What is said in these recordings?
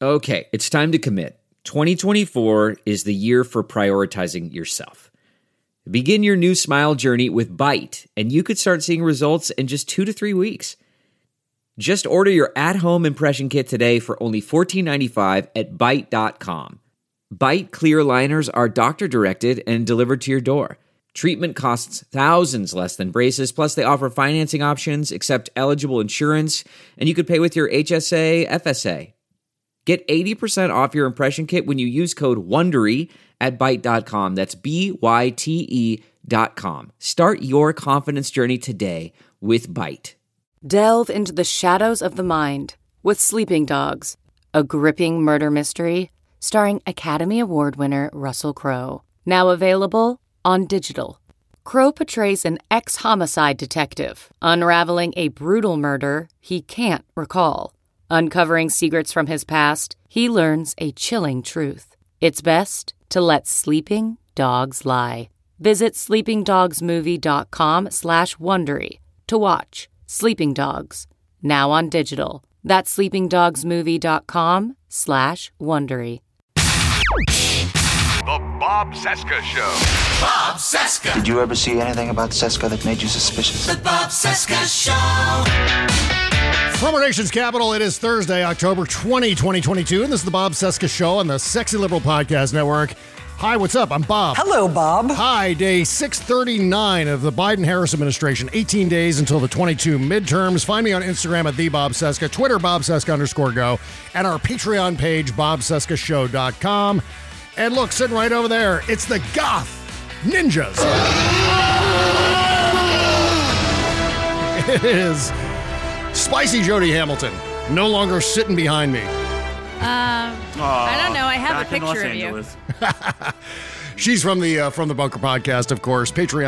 Okay, it's time to commit. 2024 is the year for prioritizing yourself. Begin your new smile journey with Byte, and you could start seeing results in just 2 to 3 weeks. Just order your at-home impression kit today for only $14.95 at Byte.com. Byte clear liners are doctor-directed and delivered to your door. Treatment costs thousands less than braces, plus they offer financing options, accept eligible insurance, and you could pay with your HSA, FSA. Get 80% off your impression kit when you use code WONDERY at Byte.com. That's BYTE.com. Start your confidence journey today with Byte. Delve into the shadows of the mind with Sleeping Dogs, a gripping murder mystery starring Academy Award winner Russell Crowe. Now available on digital. Crowe portrays an ex-homicide detective unraveling a brutal murder he can't recall. Uncovering secrets from his past, he learns a chilling truth. It's best to let sleeping dogs lie. Visit sleepingdogsmovie.com/Wondery to watch Sleeping Dogs, now on digital. That's sleepingdogsmovie.com/Wondery. The Bob Cesca Show. Bob Cesca. Did you ever see anything about Cesca that made you suspicious? The Bob Cesca Show. From our nation's capital, it is Thursday, October 20, 2022, and this is the Bob Cesca Show on the Sexy Liberal Podcast Network. Hi, what's up? I'm Bob. Hello, Bob. Hi, day 639 of the Biden-Harris administration. 18 days until the 22 midterms. Find me on Instagram at @TheBobCesca, Twitter, BobCesca_go, and our Patreon page, BobCescaShow.com. And look, sitting right over there, it's the Goth Ninjas. It is Spicy Jody Hamilton, no longer sitting behind me. I don't know. I have a picture of you. She's from the Bunker podcast, of course.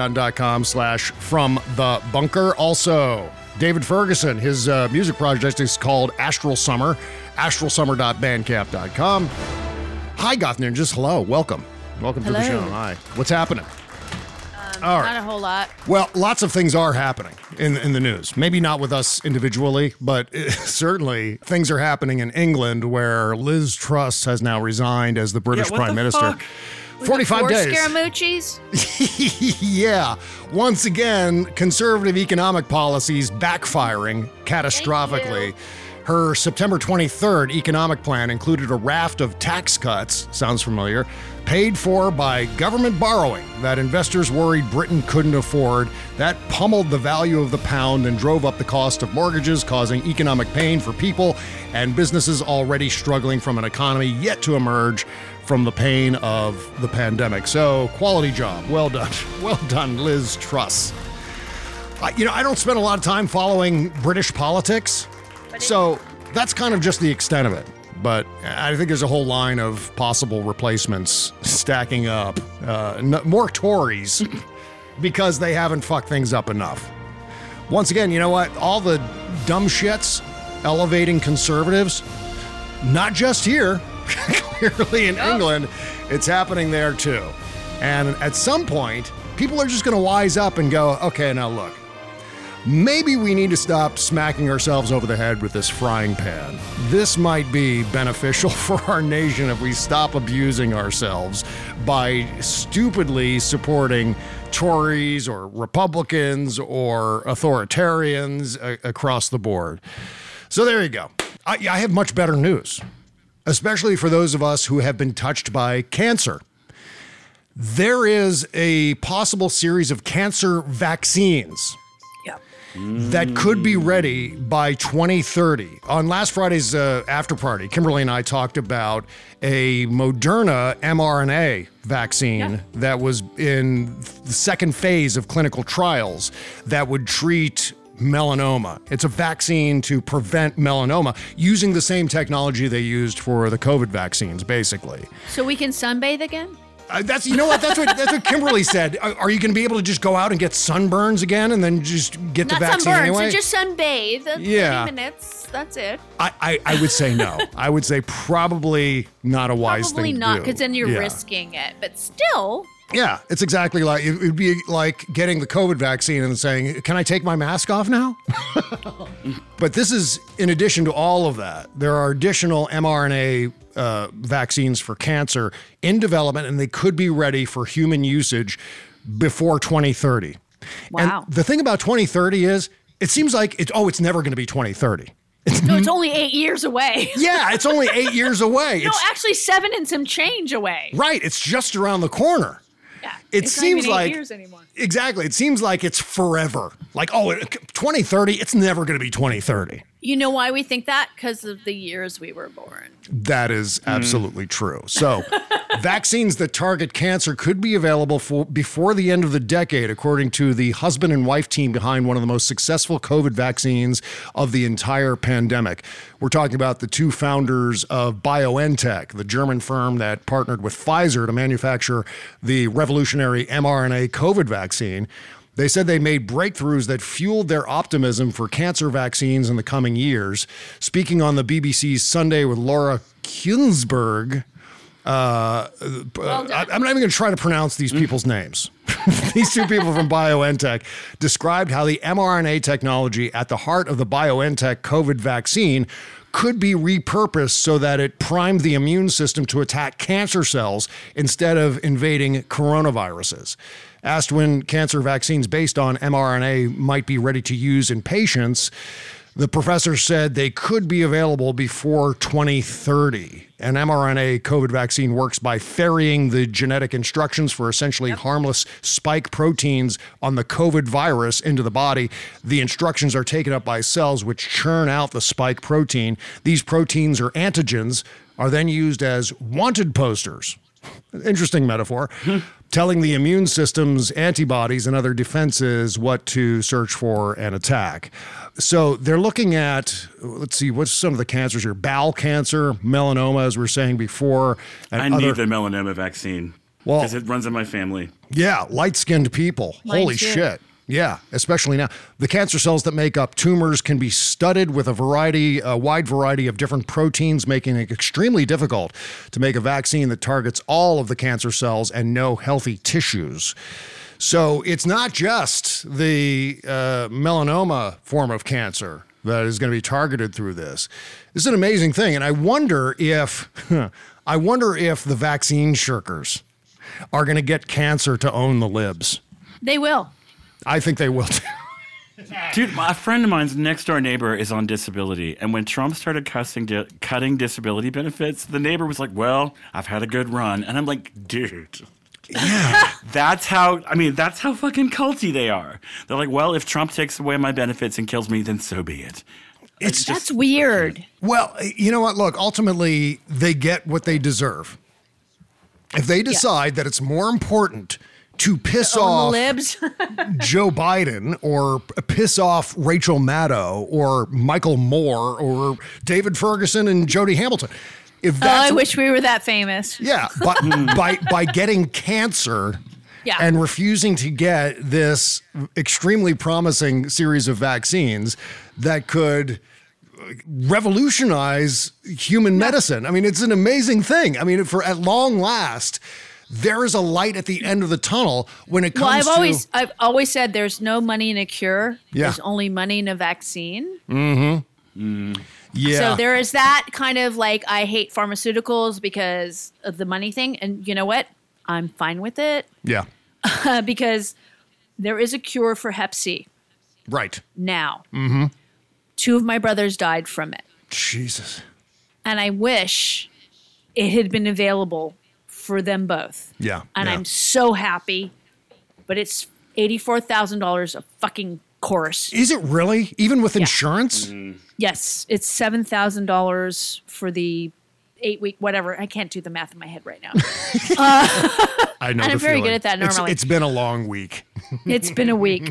Patreon.com/FromTheBunker. Also, David Ferguson. His music project is called Astral Summer. astralsummer.bandcamp.com. Hi, Goth Ninjas. Hello. Welcome. Welcome to the show. Hi. What's happening? All right. Not a whole lot. Well, lots of things are happening in the news. Maybe not with us individually, but certainly things are happening in England where Liz Truss has now resigned as the British Prime Minister. Fuck? 45 days. Scaramouches? Yeah. Once again, conservative economic policies backfiring catastrophically. Her September 23rd economic plan included a raft of tax cuts, sounds familiar, paid for by government borrowing that investors worried Britain couldn't afford. That pummeled the value of the pound and drove up the cost of mortgages, causing economic pain for people and businesses already struggling from an economy yet to emerge from the pain of the pandemic. So, quality job. Well done. Well done, Liz Truss. I don't spend a lot of time following British politics, so that's kind of just the extent of it. But I think there's a whole line of possible replacements stacking up. More Tories because they haven't fucked things up enough. Once again, you know what? All the dumb shits elevating conservatives, not just here, clearly in England, it's happening there too. And at some point, people are just going to wise up and go, okay, now look. Maybe we need to stop smacking ourselves over the head with this frying pan. This might be beneficial for our nation if we stop abusing ourselves by stupidly supporting Tories or Republicans or authoritarians across the board. So there you go. I have much better news, especially for those of us who have been touched by cancer. There is a possible series of cancer vaccines that could be ready by 2030. On last Friday's after party, Kimberly and I talked about a Moderna mRNA vaccine that was in the second phase of clinical trials that would treat melanoma. It's a vaccine to prevent melanoma using the same technology they used for the COVID vaccines, basically. So we can sunbathe again? That's what Kimberly said. Are you going to be able to just go out and get sunburns again and then just get the vaccine anyway? So just sunbathe. 30 minutes. That's it. I would say no. I would say probably not a wise thing to do. Probably not, because then you're risking it. But still, Yeah, it's exactly like it would be like getting the COVID vaccine and saying, "Can I take my mask off now?" But this is in addition to all of that. There are additional mRNA vaccines for cancer in development, and they could be ready for human usage before 2030. Wow. And the thing about 2030 is, it seems like it's never going to be 2030. No, it's only 8 years away. Yeah, it's only 8 years away. No, actually 7 and some change away. Right, it's just around the corner. Yeah, It seems not even 8 like years anymore. Exactly. It seems like it's forever. Like, 2030, it's never going to be 2030. You know why we think that? Because of the years we were born. That is absolutely true. So, vaccines that target cancer could be available before the end of the decade, according to the husband and wife team behind one of the most successful COVID vaccines of the entire pandemic. We're talking about the two founders of BioNTech, the German firm that partnered with Pfizer to manufacture the revolutionary mRNA COVID vaccine. They said they made breakthroughs that fueled their optimism for cancer vaccines in the coming years. Speaking on the BBC's Sunday with Laura Kuenssberg, I'm not even going to try to pronounce these people's names. These two people from BioNTech described how the mRNA technology at the heart of the BioNTech COVID vaccine could be repurposed so that it primed the immune system to attack cancer cells instead of invading coronaviruses. Asked when cancer vaccines based on mRNA might be ready to use in patients, the professor said they could be available before 2030. An mRNA COVID vaccine works by ferrying the genetic instructions for essentially harmless spike proteins on the COVID virus into the body. The instructions are taken up by cells which churn out the spike protein. These proteins or antigens are then used as wanted posters. Interesting metaphor. Telling the immune system's antibodies and other defenses what to search for and attack. So they're looking at, let's see, what's some of the cancers here? Bowel cancer, melanoma, as we were saying before. And I need the melanoma vaccine because it runs in my family. Yeah, light-skinned people. Holy shit. Yeah, especially now. The cancer cells that make up tumors can be studded with a wide variety of different proteins, making it extremely difficult to make a vaccine that targets all of the cancer cells and no healthy tissues. So it's not just the melanoma form of cancer that is going to be targeted through this. This is an amazing thing, and I wonder if the vaccine shirkers are going to get cancer to own the libs. They will. I think they will too. Dude, a friend of mine's next door neighbor is on disability. And when Trump started cutting disability benefits, the neighbor was like, well, I've had a good run. And I'm like, dude. Yeah. That's how fucking culty they are. They're like, well, if Trump takes away my benefits and kills me, then so be it. That's weird. Well, you know what? Look, ultimately, they get what they deserve. If they decide that it's more important to piss off libs. Joe Biden or piss off Rachel Maddow or Michael Moore or David Ferguson and Jody Hamilton. If that's I wish we were that famous. Yeah, but by getting cancer and refusing to get this extremely promising series of vaccines that could revolutionize human medicine. I mean, it's an amazing thing. I mean, at long last, there is a light at the end of the tunnel when it comes I've always said there's no money in a cure. Yeah. There's only money in a vaccine. Mm-hmm. Yeah. So there is that kind of like, I hate pharmaceuticals because of the money thing. And you know what? I'm fine with it. Yeah. Because there is a cure for Hep C. Right. Now. Mm-hmm. 2 of my brothers died from it. Jesus. And I wish it had been available for them both. Yeah. And I'm so happy, but it's $84,000 a fucking course. Is it really? Even with insurance? Mm. Yes. It's $7,000 for the 8-week, whatever. I can't do the math in my head right now. I know. And I'm very good at that normally. It's been a long week. It's been a week.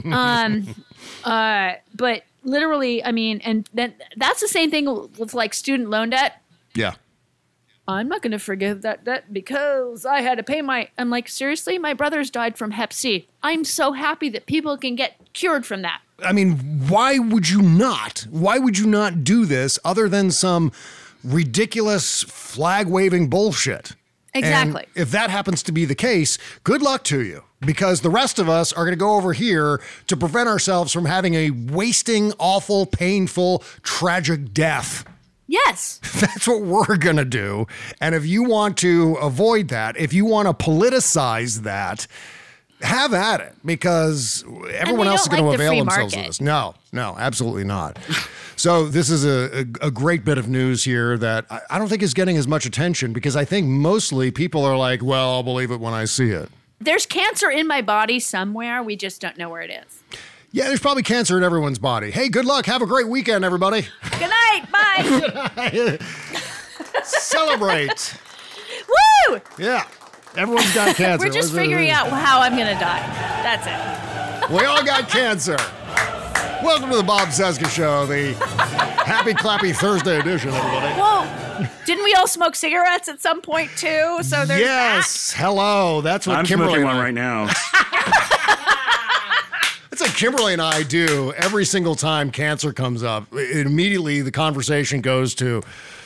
But literally, I mean, and then that's the same thing with like student loan debt. Yeah. I'm not going to forgive that debt because I had to pay I'm like, seriously? My brothers died from Hep C. I'm so happy that people can get cured from that. I mean, why would you not? Why would you not do this other than some ridiculous flag-waving bullshit? Exactly. And if that happens to be the case, good luck to you, because the rest of us are going to go over here to prevent ourselves from having a wasting, awful, painful, tragic death. Yes. That's what we're going to do. And if you want to avoid that, if you want to politicize that, have at it, because everyone else is going to avail themselves of this. No, absolutely not. So this is a great bit of news here that I don't think is getting as much attention, because I think mostly people are like, well, I'll believe it when I see it. There's cancer in my body somewhere. We just don't know where it is. Yeah, there's probably cancer in everyone's body. Hey, good luck. Have a great weekend, everybody. Good night. Bye. Celebrate. Woo! Yeah. Everyone's got cancer. We're just figuring out how I'm going to die. That's it. We all got cancer. Welcome to the Bob Cesca Show, the Happy Clappy Thursday edition, everybody. Well, didn't we all smoke cigarettes at some point, too? So there's Yes. that. Hello. That's what I'm Kimberly smoking one right now. That's what Kimberly and I do every single time cancer comes up. Immediately, the conversation goes to,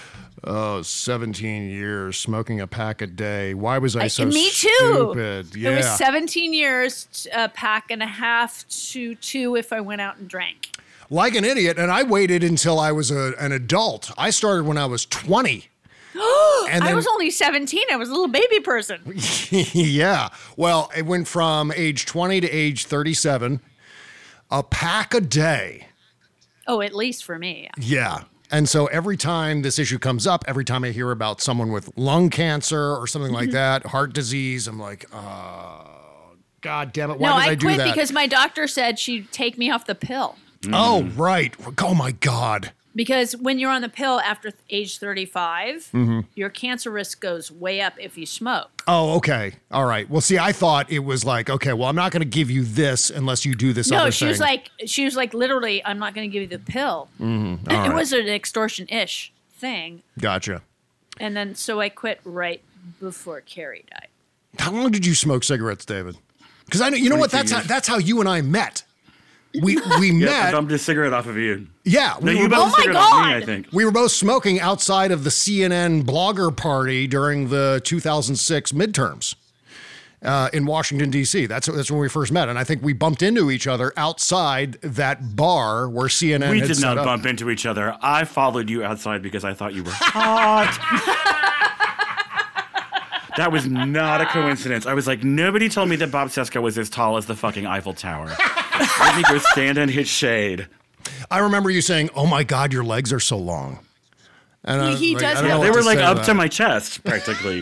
17 years smoking a pack a day. Why was I so me too. stupid? Yeah. It was 17 years, a pack and a half to 2 if I went out and drank. Like an idiot. And I waited until I was an adult. I started when I was 20. And I was only 17. I was a little baby person. Yeah. Well, it went from age 20 to age 37. A pack a day. Oh, at least for me. Yeah. And so every time this issue comes up, every time I hear about someone with lung cancer or something like that, heart disease, I'm like, God damn it. Why did I do that? No, I quit because my doctor said she'd take me off the pill. Oh, right. Oh, my God. Because when you're on the pill after age 35, your cancer risk goes way up if you smoke. Oh, okay. All right. Well, see, I thought it was like, okay, well, I'm not going to give you this unless you do this other thing. No, she was like, literally, I'm not going to give you the pill. It was an extortion-ish thing. Gotcha. And then, so I quit right before Carrie died. How long did you smoke cigarettes, David? Because I know, you know what? That's how you and I met. We met. I bumped a cigarette off of you. Yeah. No, you bumped a cigarette off me, I think. We were both smoking outside of the CNN blogger party during the 2006 midterms in Washington, D.C. That's when we first met. And I think we bumped into each other outside that bar where CNN We had did set not up. bump into each other. I followed you outside because I thought you were hot. That was not a coincidence. I was like, nobody told me that Bob Cesca was as tall as the fucking Eiffel Tower. Let me go stand in his shade. I remember you saying, "Oh my God, your legs are so long." And He does I don't have- know They what were to like say up that. to my chest, practically.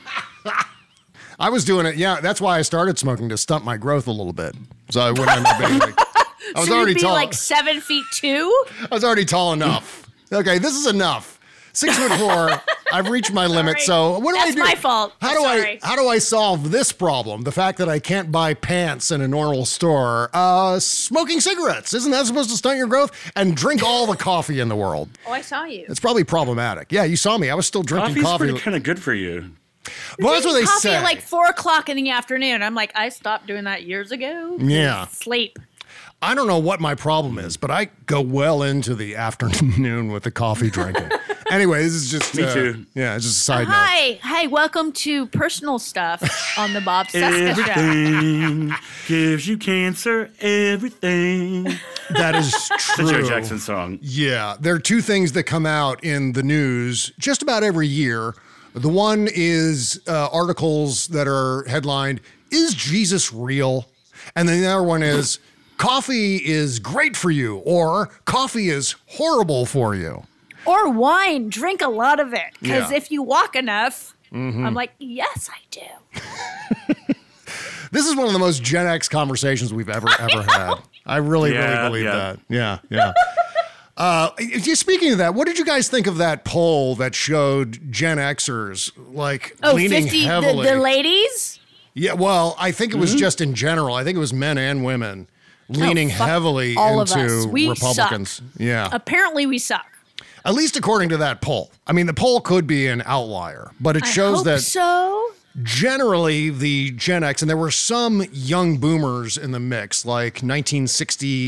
I was doing it. Yeah, that's why I started smoking, to stunt my growth a little bit, so I wouldn't end up being like. I was so already you'd be tall. like 7'2". I was already tall enough. Okay, this is enough. 6'4". I've reached my limit. Sorry. So what do I That's do? my fault. How do Sorry. How do I solve this problem? The fact that I can't buy pants in a normal store. Smoking cigarettes. Isn't that supposed to stunt your growth? And drink all the coffee in the world. Oh, I saw you. It's probably problematic. Yeah, you saw me. I was still drinking Coffee's coffee. pretty kind of good for you. Well, that's what they coffee say. at like 4:00 in the afternoon. I'm like, I stopped doing that years ago. Yeah. Sleep. I don't know what my problem is, but I go well into the afternoon with the coffee drinking. Anyway, this is just Me too. Yeah, it's just a side note. Hi, welcome to personal stuff on the Bob Cesca Show. Everything gives you cancer. Everything. That is It's true. a Joe Jackson song. Yeah, there are two things that come out in the news just about every year. The one is articles that are headlined, "Is Jesus real?" And then the other one is, "Coffee is great for you," or "Coffee is horrible for you." Or wine. Drink a lot of it. Because Yeah. if you walk enough, I'm like, yes, I do. This is one of the most Gen X conversations we've ever had. I really believe that. Yeah. Speaking of that, what did you guys think of that poll that showed Gen Xers leaning 50, heavily? the ladies? Yeah, well, I think it was just in general. I think it was men and women leaning fuck heavily all of us. into We Republicans. suck. Yeah. Apparently we suck. At least according to that poll. I mean, the poll could be an outlier, but it shows I hope that so. generally the Gen X, and there were some young boomers in the mix, like 1960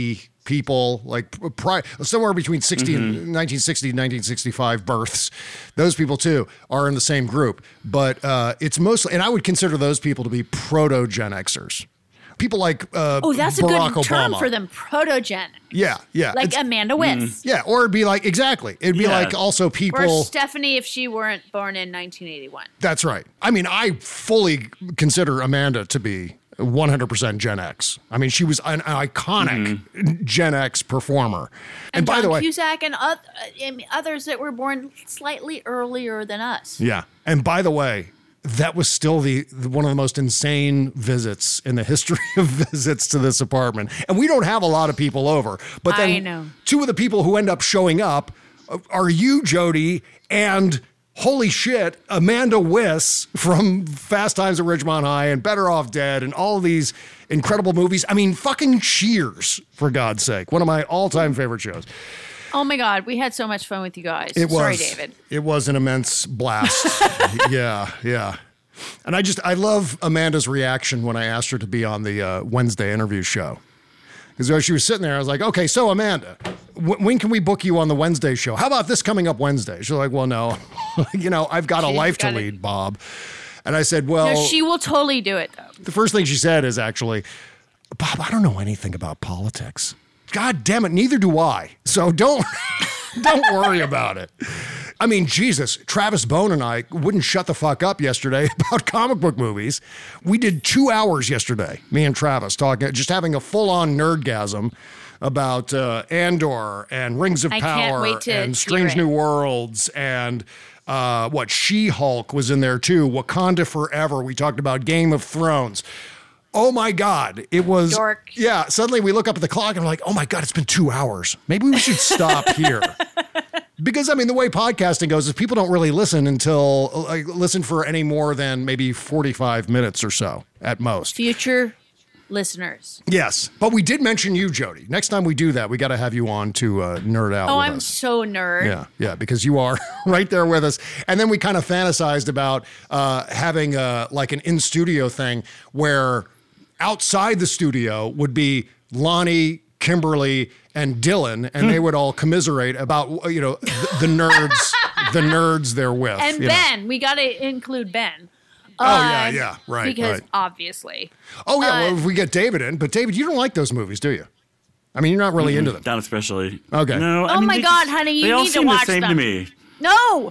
people, like somewhere between 1960 and 1965 births. Those people, too, are in the same group. But it's mostly, and I would consider those people to be proto-Gen Xers. People like that's Barack a good term Obama. for them, proto-Gen. Yeah. Like Amanda Wyss. Yeah, or it'd be like, exactly. It'd be like also people. Or Stephanie if she weren't born in 1981. That's right. I mean, I fully consider Amanda to be 100% Gen X. I mean, she was an iconic Gen X performer. And by John the way, Cusack and others that were born slightly earlier than us. yeah. And by the way, that was still one of the most insane visits in the history of visits to this apartment. And we don't have a lot of people over. But then I know. Two of the people who end up showing up are you, Jody, and holy shit, Amanda Wyss from Fast Times at Ridgemont High and Better Off Dead and all of these incredible movies. I mean, fucking Cheers, for God's sake. One of my all-time favorite shows. Oh my God, we had so much fun with you guys. Sorry, David. It was an immense blast. Yeah. And I love Amanda's reaction when I asked her to be on the Wednesday interview show. Because as she was sitting there, I was like, okay, so Amanda, when can we book you on the Wednesday show? How about this coming up Wednesday? She's like, well, no, I've got a life to lead, Bob. And I said, well. No, she will totally do it, though. The first thing she said is actually, Bob, I don't know anything about politics. God damn it, neither do I. So don't worry about it. I mean, Jesus, Travis Bone and I wouldn't shut the fuck up yesterday about comic book movies. We did 2 hours yesterday, me and Travis, just having a full-on nerdgasm about Andor and Rings of I Power can't wait to and Strange hear it. New Worlds and She-Hulk was in there too. Wakanda Forever. We talked about Game of Thrones. Oh my God, it was, Dork. Yeah, suddenly we look up at the clock and I'm like, oh my God, it's been 2 hours. Maybe we should stop here. Because, I mean, the way podcasting goes is people don't really listen listen for any more than maybe 45 minutes or so at most. Future listeners. Yes, but we did mention you, Jody. Next time we do that, we got to have you on to nerd out Oh, with I'm us. so nerd. Yeah, because you are right there with us. And then we kind of fantasized about having like an in-studio thing where outside the studio would be Lonnie, Kimberly, and Dylan, and they would all commiserate about, the nerds they're with. And Ben, we got to include Ben. Yeah, right. Because right. obviously. Oh, yeah, well, if we get David in. But David, you don't like those movies, do you? I mean, you're not really into them. Not especially. Okay. No. Oh my God, honey, you need to watch them. They all seem the same to me. No.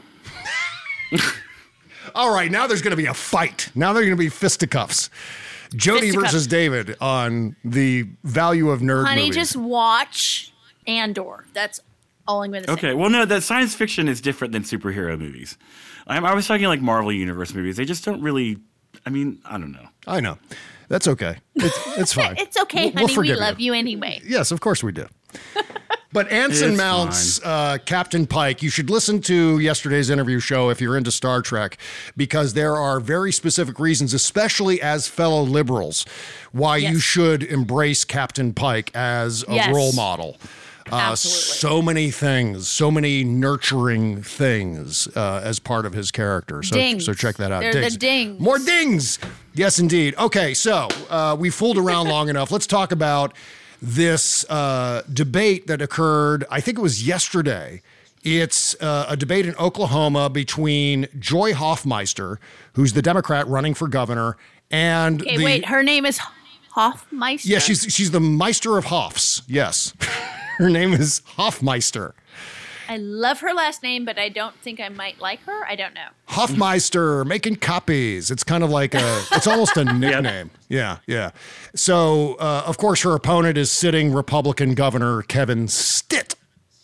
All right, now there's going to be a fight. Now there's going to be fisticuffs. Jody versus David on the value of nerd Honey, movies. just watch Andor. That's all I'm going to say. Okay, well, no, that science fiction is different than superhero movies. I was talking like Marvel Universe movies. They just don't really, I mean, I don't know. I know. That's okay. It's fine. It's okay, We'll honey. We forgive love you anyway. Yes, of course we do. But Anson It's Mount's Captain Pike, you should listen to yesterday's interview show if you're into Star Trek, because there are very specific reasons, especially as fellow liberals, why you should embrace Captain Pike as a role model. Absolutely. So many things, so many nurturing things as part of his character. So check that out. They're the dings. More dings. Yes, indeed. Okay, so we fooled around long enough. Let's talk about this debate that occurred, I think it was yesterday. It's a debate in Oklahoma between Joy Hoffmeister, who's the Democrat running for governor, and wait, her name is Hoffmeister? Yeah, she's the Meister of Hoffs. Yes. Her name is Hoffmeister. I love her last name, but I don't think I might like her. I don't know. Hoffmeister, making copies. It's kind of like it's almost a nickname. Yeah. So, of course, her opponent is sitting Republican Governor Kevin Stitt.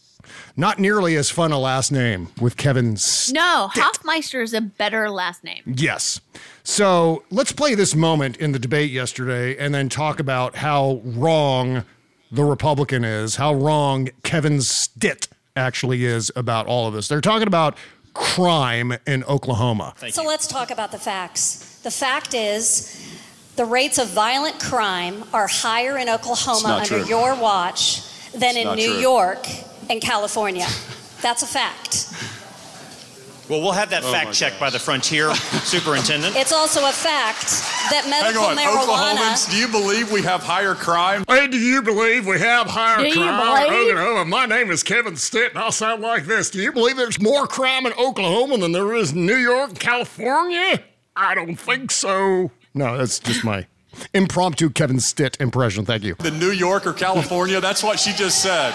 Not nearly as fun a last name with Kevin Stitt. No, Hoffmeister is a better last name. Yes. So let's play this moment in the debate yesterday and then talk about how wrong the Republican is, how wrong Kevin Stitt actually is about all of this. They're talking about crime in Oklahoma. So let's talk about the facts. The fact is the rates of violent crime are higher in Oklahoma under your watch than in New York and California. That's a fact. Well, we'll have that fact checked by the Frontier superintendent. It's also a fact that medical Hang on, marijuana. Oklahomans, do you believe we have higher crime? Hey, do you believe we have higher Do you crime in believe? Oklahoma? My name is Kevin Stitt, and I'll sound like this. Do you believe there's more crime in Oklahoma than there is in New York and California? I don't think so. No, that's just my impromptu Kevin Stitt impression. Thank you. The New York or California? That's what she just said.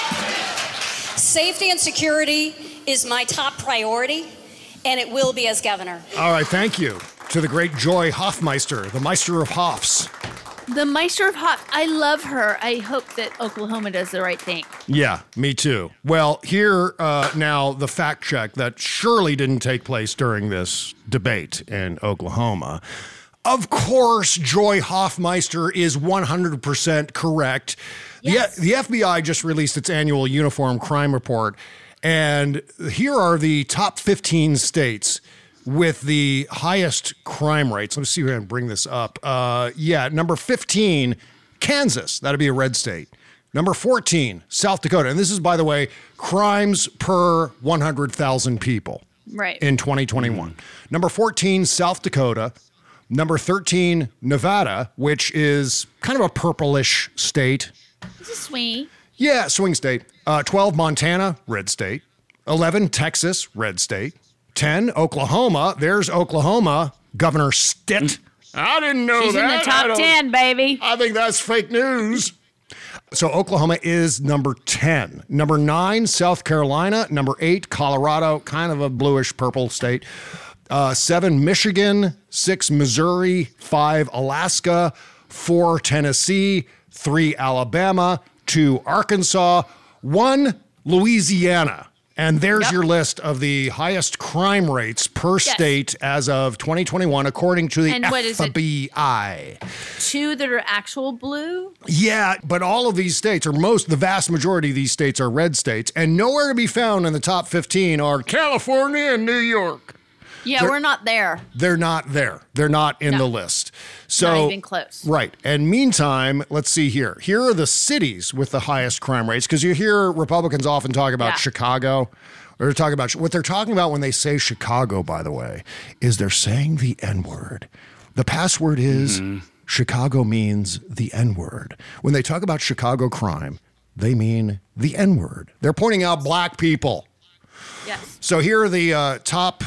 Safety and security is my top priority, and it will be as governor. All right, thank you to the great Joy Hoffmeister, the Meister of Hoffs. The Meister of Hoff. I love her. I hope that Oklahoma does the right thing. Yeah, me too. Well, here now the fact check that surely didn't take place during this debate in Oklahoma. Of course, Joy Hoffmeister is 100% correct. Yes. The FBI just released its annual uniform crime report, and here are the top 15 states with the highest crime rates. Let's see if I can bring this up. Number 15, Kansas. That'd be a red state. Number 14, South Dakota. And this is, by the way, crimes per 100,000 people Right. in 2021. Number 14, South Dakota. Number 13, Nevada, which is kind of a purplish state. This is sweet. Yeah, swing state. 12, Montana, red state. 11, Texas, red state. 10, Oklahoma. There's Oklahoma, Governor Stitt. I didn't know She's that. in the top 10, baby. I think that's fake news. So Oklahoma is number 10. Number 9, South Carolina. Number 8, Colorado, kind of a bluish purple state. 7, Michigan. 6, Missouri. 5, Alaska. 4, Tennessee. 3, Alabama. 2, Arkansas. 1, Louisiana. And there's your list of the highest crime rates per state as of 2021, according to the And what is it? FBI. 2 that are actual blue. Yeah, but all of these states, or the vast majority of these states are red states, and nowhere to be found in the top 15 are California and New York. Yeah, we're not there. They're not there. They're not in the list. So, Not even close. Right. And meantime, let's see here. Here are the cities with the highest crime rates, because you hear Republicans often talk about Chicago. Or talk about what they're talking about when they say Chicago, by the way, is they're saying the N-word. The password is Chicago means the N-word. When they talk about Chicago crime, they mean the N-word. They're pointing out black people. Yes. So here are the top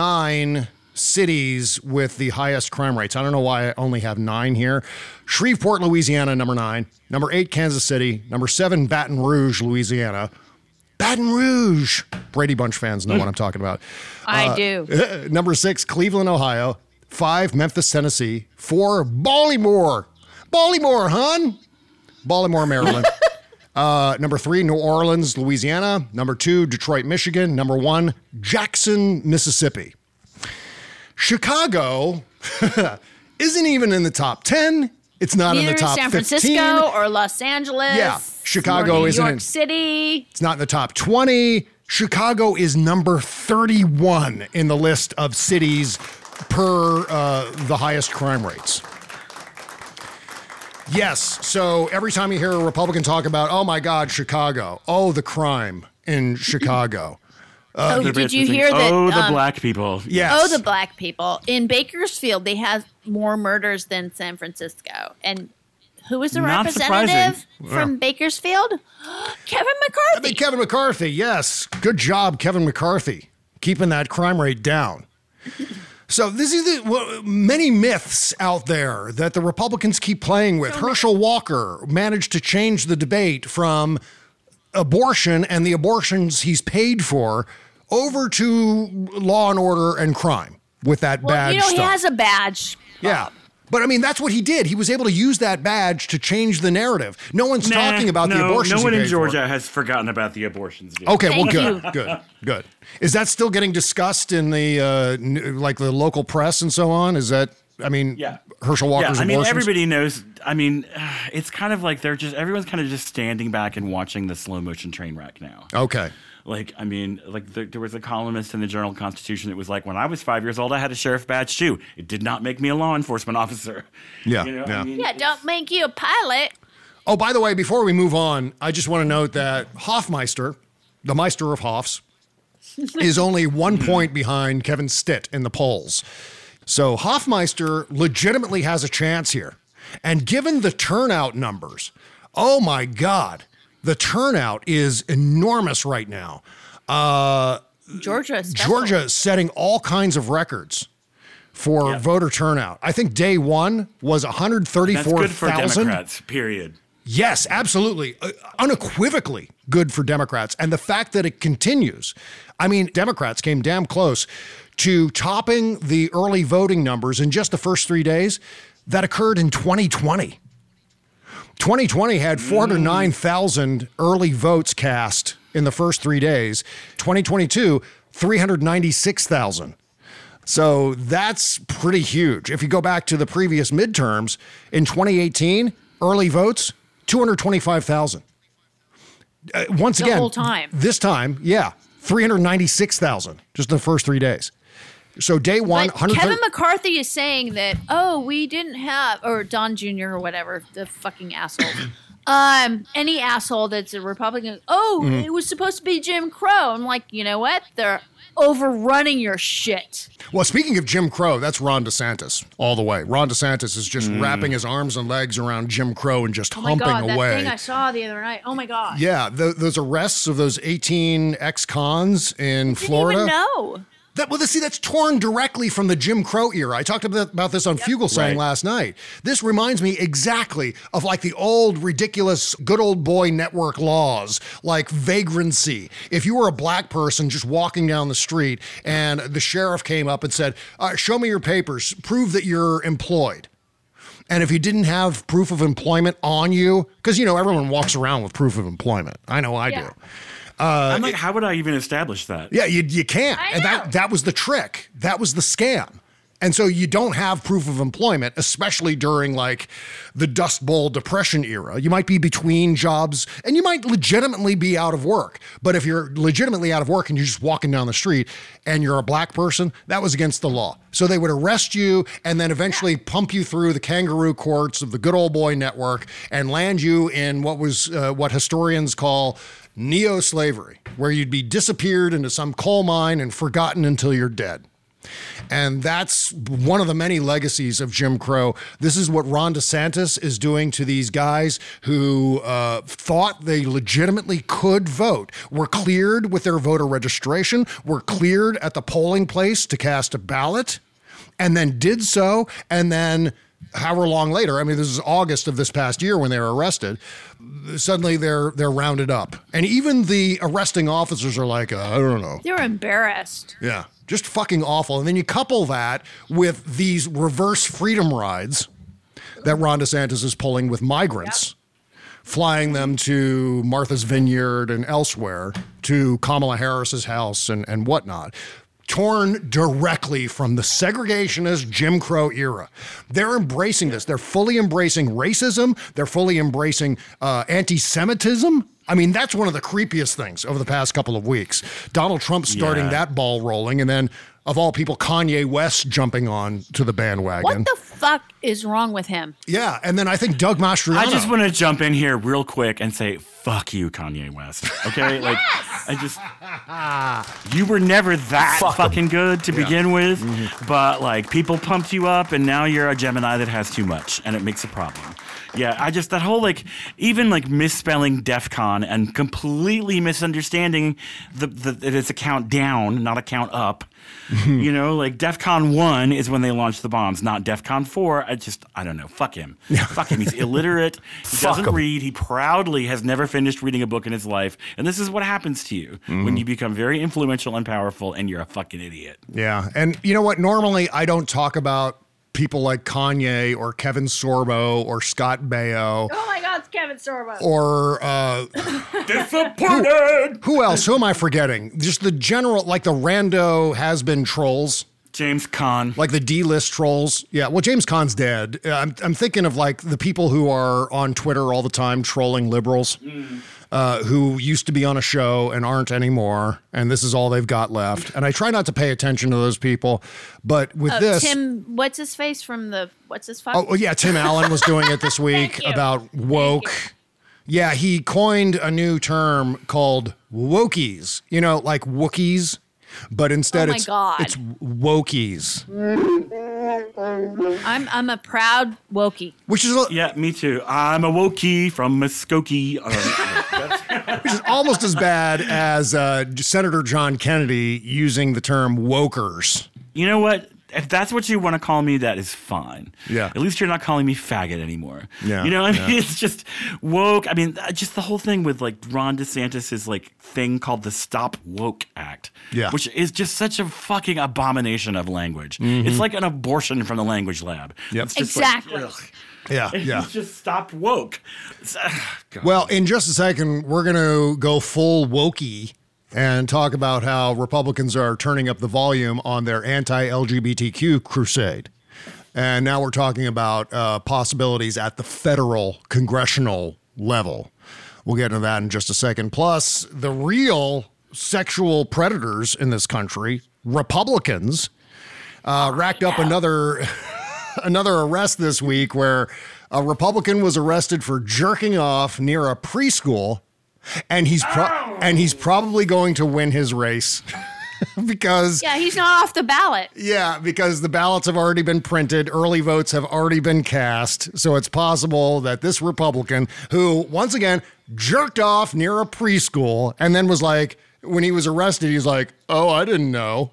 9 cities with the highest crime rates. I don't know why I only have 9 here. Shreveport, Louisiana, number 9. Number 8, Kansas City. Number 7, Baton Rouge, Louisiana. Baton Rouge. Brady Bunch fans know what I'm talking about. I do. Number 6, Cleveland, Ohio. 5, Memphis, Tennessee. 4, Baltimore. Baltimore, hon. Baltimore, Maryland. Number 3, New Orleans, Louisiana. Number 2, Detroit, Michigan. Number 1, Jackson, Mississippi. Chicago isn't even in the top 10. It's not in the top San 15. Francisco or Los Angeles. Yeah, Chicago or isn't New in- York City. It's not in the top 20. Chicago is number 31 in the list of cities per the highest crime rates. Yes, so every time you hear a Republican talk about, oh my God, Chicago, oh, the crime in Chicago. Did you hear that? Oh, the black people. Yes. Oh, the black people. In Bakersfield, they have more murders than San Francisco. And who was the Not representative surprising. from Bakersfield? Kevin McCarthy. I mean, Kevin McCarthy, yes. Good job, Kevin McCarthy, keeping that crime rate down. So this is many myths out there that the Republicans keep playing with. Herschel Walker managed to change the debate from abortion and the abortions he's paid for over to law and order and crime with that badge he stuff. has a badge. Yeah. But I mean, that's what he did. He was able to use that badge to change the narrative. No one's talking about the abortions. No one he in paid Georgia for. has forgotten about the abortions. Dude. Okay, well, Thank good. Is that still getting discussed in the the local press and so on? Is that, I mean, Herschel Walker's I mean, abortions? everybody knows. I mean, it's kind of like everyone's kind of just standing back and watching the slow motion train wreck now. Okay. Like, I mean, there was a columnist in the Journal-Constitution that was like, when I was 5 years old, I had a sheriff badge too. It did not make me a law enforcement officer. Yeah, You know, yeah. I mean, Yeah, don't make you a pilot. Oh, by the way, before we move on, I just want to note that Hoffmeister, the Meister of Hoffs, is only 1 point behind Kevin Stitt in the polls. So Hoffmeister legitimately has a chance here. And given the turnout numbers, oh my God, the turnout is enormous right now. Georgia is setting all kinds of records for voter turnout. I think day one was 134,000. That's good for Democrats, period. Yes, absolutely. Unequivocally good for Democrats. And the fact that it continues, I mean, Democrats came damn close to topping the early voting numbers in just the first 3 days that occurred in 2020. 2020 had 409,000 early votes cast in the first 3 days. 2022, 396,000. So that's pretty huge. If you go back to the previous midterms, in 2018, early votes, 225,000. Once again, the whole time. This time, 396,000 just in the first 3 days. So day one, but Kevin McCarthy is saying that, we didn't have, or Don Jr. or whatever, the fucking asshole. Any asshole that's a Republican, it was supposed to be Jim Crow. I'm like, you know what? They're overrunning your shit. Well, speaking of Jim Crow, that's Ron DeSantis all the way. Ron DeSantis is just wrapping his arms and legs around Jim Crow and just humping away. Oh my God, away. that thing I saw the other night. Oh my God. Yeah, those arrests of those 18 ex-cons in Florida. I didn't even know. That's torn directly from the Jim Crow era. I talked about this on Fugelsang last night. This reminds me exactly of like the old ridiculous good old boy network laws, like vagrancy. If you were a black person just walking down the street and the sheriff came up and said, show me your papers, prove that you're employed. And if you didn't have proof of employment on you, because, everyone walks around with proof of employment. I know I do. I'm like, how would I even establish that? Yeah, you can't. And that was the trick. That was the scam. And so you don't have proof of employment, especially during like the Dust Bowl Depression era. You might be between jobs and you might legitimately be out of work. But if you're legitimately out of work and you're just walking down the street and you're a black person, that was against the law. So they would arrest you and then eventually pump you through the kangaroo courts of the good old boy network and land you in what historians call neo-slavery, where you'd be disappeared into some coal mine and forgotten until you're dead. And that's one of the many legacies of Jim Crow. This is what Ron DeSantis is doing to these guys who thought they legitimately could vote, were cleared with their voter registration, were cleared at the polling place to cast a ballot, and then did so, and then however long later, I mean, this is August of this past year when they were arrested, suddenly they're rounded up. And even the arresting officers are like, I don't know. They're embarrassed. Yeah, just fucking awful. And then you couple that with these reverse freedom rides that Ron DeSantis is pulling with migrants, flying them to Martha's Vineyard and elsewhere, to Kamala Harris's house and whatnot. Torn directly from the segregationist Jim Crow era. They're embracing this. They're fully embracing racism. They're fully embracing anti-Semitism. I mean, that's one of the creepiest things over the past couple of weeks. Donald Trump starting that ball rolling, and then, of all people, Kanye West jumping on to the bandwagon. What the fuck is wrong with him? Yeah, and then I think Doug Mastriano. I just want to jump in here real quick and say, fuck you, Kanye West. Okay? Like, you were never that fucking good to begin with, but like people pumped you up and now you're a Gemini that has too much and it makes a problem. Yeah, that whole even misspelling DEF CON and completely misunderstanding that it's a count down, not a count up. DEF CON 1 is when they launched the bombs, not DEF CON 4. I don't know. Fuck him. Fuck him. He's illiterate. He doesn't read. He proudly has never finished reading a book in his life. And this is what happens to you when you become very influential and powerful and you're a fucking idiot. Yeah. And you know what? Normally I don't talk about people like Kanye or Kevin Sorbo or Scott Baio. Oh my God, it's Kevin Sorbo. Or disappointed. Who else? Who am I forgetting? Just the general, like the rando has-been trolls. James Caan. Like the D-list trolls. Yeah, well, James Caan's dead. I'm thinking of like the people who are on Twitter all the time trolling liberals. Who used to be on a show and aren't anymore, and this is all they've got left. And I try not to pay attention to those people, but with this... Tim, what's his face from the... What's his fuck? Oh, yeah, Tim Allen was doing it this week about woke. Yeah, he coined a new term called wokies. You know, like Wookiees, but instead it's wokies. I'm a proud Wokey. Which is yeah, me too. I'm a Wokey from Muskogee. Which is almost as bad as Senator John Kennedy using the term wokers. You know what? If that's what you want to call me, that is fine. Yeah. At least you're not calling me faggot anymore. Yeah. You know what I mean? It's just woke. I mean, just the whole thing with like Ron DeSantis' like thing called the Stop Woke Act. Yeah. Which is just such a fucking abomination of language. It's like an abortion from the language lab. Yep. It's just Exactly. Like, Yeah. It's just stop woke. Well, in just a second, we're going to go full wokey and talk about how Republicans are turning up the volume on their anti-LGBTQ crusade. And now we're talking about possibilities at the federal congressional level. We'll get into that in just a second. Plus, the real sexual predators in this country, Republicans, racked up another arrest this week where a Republican was arrested for jerking off near a preschool. And he's probably going to win his race because he's not off the ballot. Yeah, because the ballots have already been printed, early votes have already been cast, so it's possible that this Republican, who once again jerked off near a preschool, and then was like, when he was arrested, he's like, "Oh, I didn't know."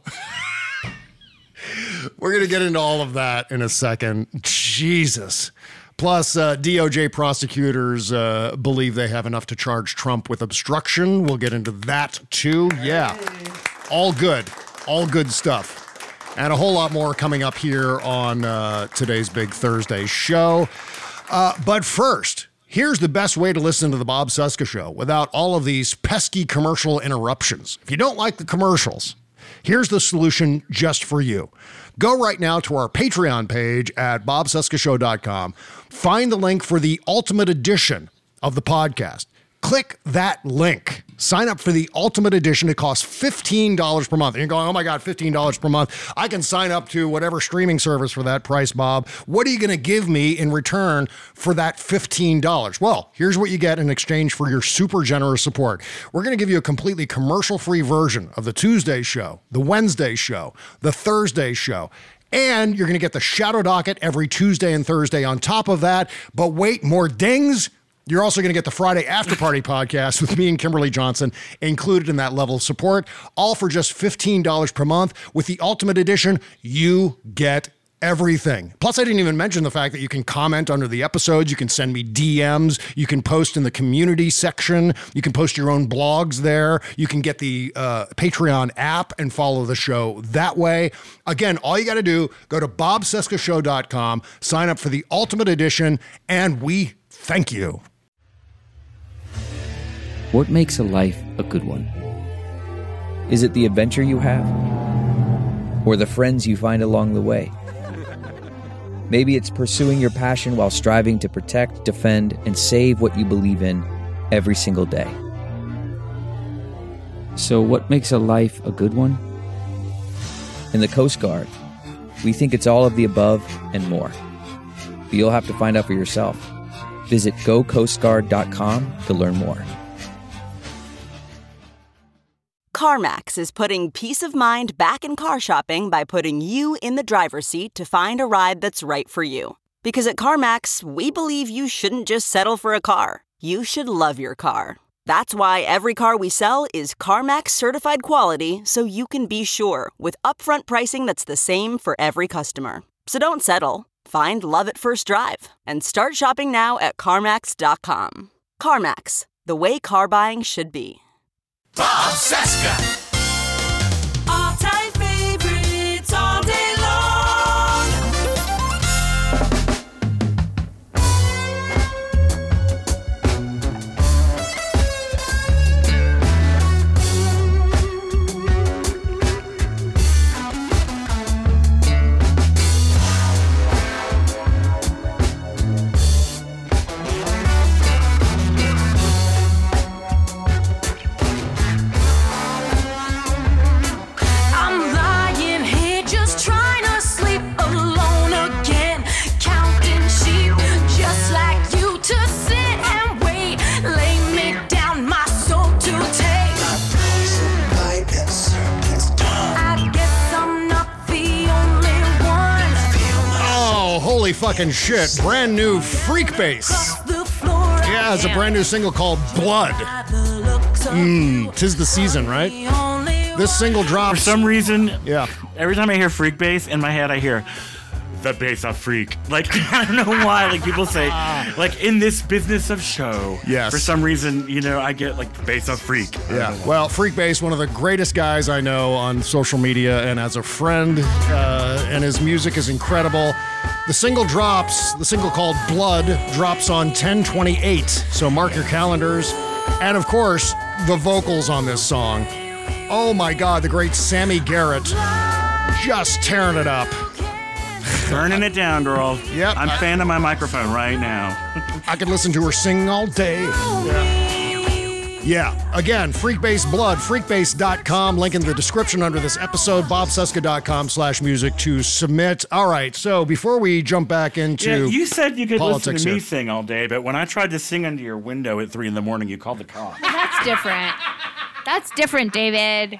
We're gonna get into all of that in a second. Jesus. Plus, DOJ prosecutors believe they have enough to charge Trump with obstruction. We'll get into that, too. Yeah. All good stuff. And a whole lot more coming up here on today's Big Thursday show. But first, here's the best way to listen to the Bob Cesca Show without all of these pesky commercial interruptions. If you don't like the commercials, here's the solution just for you. Go right now to our Patreon page at bobcescashow.com. Find the link for the Ultimate Edition of the podcast. Click that link. Sign up for the Ultimate Edition. It costs $15 per month. And you're going, oh my God, $15 per month. I can sign up to whatever streaming service for that price, Bob. What are you going to give me in return for that $15? Well, here's what you get in exchange for your super generous support. We're going to give you a completely commercial-free version of the Tuesday show, the Wednesday show, the Thursday show. And you're going to get the Shadow Docket every Tuesday and Thursday on top of that. But wait, more dings. You're also going to get the Friday After Party podcast with me and Kimberly Johnson included in that level of support, all for just $15 per month. With the Ultimate Edition, you get everything. Plus, I didn't even mention the fact that you can comment under the episodes. You can send me DMs. You can post in the community section. You can post your own blogs there. You can get the Patreon app and follow the show that way. Again, all you got to do, go to bobcescashow.com, sign up for the Ultimate Edition, and we thank you. What makes a life a good one? Is it the adventure you have? Or the friends you find along the way? Maybe it's pursuing your passion while striving to protect, defend, and save what you believe in every single day. So what makes a life a good one? In the Coast Guard, we think it's all of the above and more. But you'll have to find out for yourself. Visit gocoastguard.com to learn more. CarMax is putting peace of mind back in car shopping by putting you in the driver's seat to find a ride that's right for you. Because at CarMax, we believe you shouldn't just settle for a car. You should love your car. That's why every car we sell is CarMax certified quality, so you can be sure with upfront pricing that's the same for every customer. So don't settle. Find love at first drive and start shopping now at CarMax.com. CarMax, the way car buying should be. Bob Cesca. All-time favorites all day long. Holy fucking shit. Brand new Freekbass. Yeah, it's a brand new single called Blood. 'Tis the season, right? This single drops. For some reason, yeah. Every time I hear Freekbass, in my head I hear the bass of freak. Like, I don't know why. Like, people say, like, in this business of show. Yes. For some reason, you know, I get, like, the bass of freak. Yeah. Well, Freekbass, one of the greatest guys I know on social media and as a friend, and his music is incredible. The single called Blood, drops on 10/28. So mark your calendars. And, of course, the vocals on this song. Oh, my God, the great Sammy Garrett just tearing it up. Burning it down, girl. Yep. I'm fanning my microphone right now. I could listen to her sing all day. Yeah. Again, Freekbass Blood, freekbass.com. Link in the description under this episode, bobcesca.com/music to submit. All right. So before we jump back into Yeah, you said you could politics listen to me here. sing all day, but when I tried to sing under your window at 3 a.m, you called the cops. That's different. That's different, David.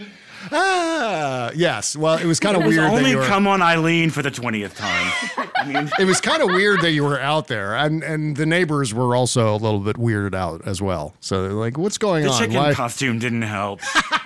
Yes. Well, it was kind of It was weird. only that you were, Come On Eileen for the 20th time. I mean, it was kind of weird that you were out there, and the neighbors were also a little bit weirded out as well. So they're like, "What's going the on?" chicken costume didn't help.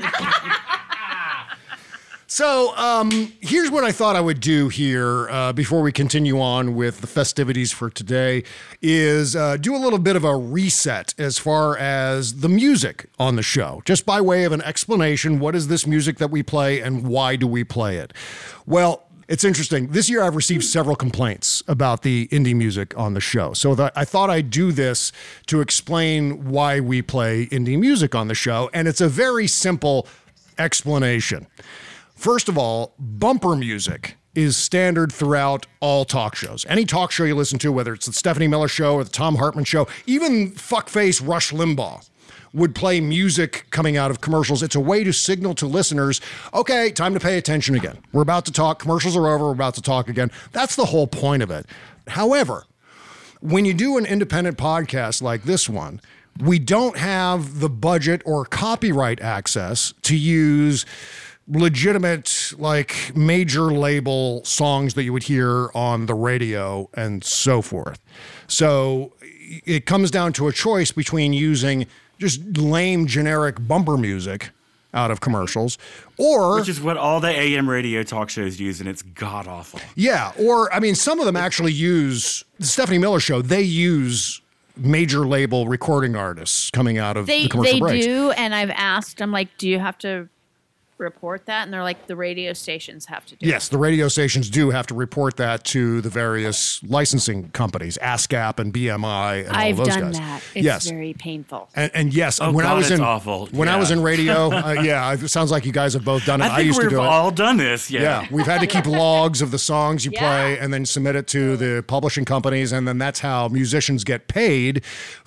So here's what I thought I would do here before we continue on with the festivities for today is do a little bit of a reset as far as the music on the show, just by way of an explanation. What is this music that we play and why do we play it? Well, it's interesting. This year I've received several complaints about the indie music on the show. So I thought I'd do this to explain why we play indie music on the show. And it's a very simple explanation. First of all, bumper music is standard throughout all talk shows. Any talk show you listen to, whether it's the Stephanie Miller Show or the Tom Hartman Show, even fuckface Rush Limbaugh would play music coming out of commercials. It's a way to signal to listeners, okay, time to pay attention again. We're about to talk. Commercials are over. We're about to talk again. That's the whole point of it. However, when you do an independent podcast like this one, we don't have the budget or copyright access to use legitimate, like, major label songs that you would hear on the radio and so forth. So it comes down to a choice between using just lame, generic bumper music out of commercials, or... Which is what all the AM radio talk shows use, and it's god-awful. Yeah, or, I mean, some of them actually use... The Stephanie Miller Show, they use major label recording artists coming out of the commercial breaks. They do, and I've asked, I'm like, do you have to report that? And they're like, the radio stations have to do Yes, the radio stations do have to report that to the various licensing companies, ASCAP and BMI and I've all those done guys. that. It's yes. very painful. And yes, Oh, when God, I was it's in awful. when I Yeah. was in radio, it sounds like you guys have both done it. I think used to we've do it. all done this. Yeah, we've had to keep logs of the songs you play and then submit it to the publishing companies, and then that's how musicians get paid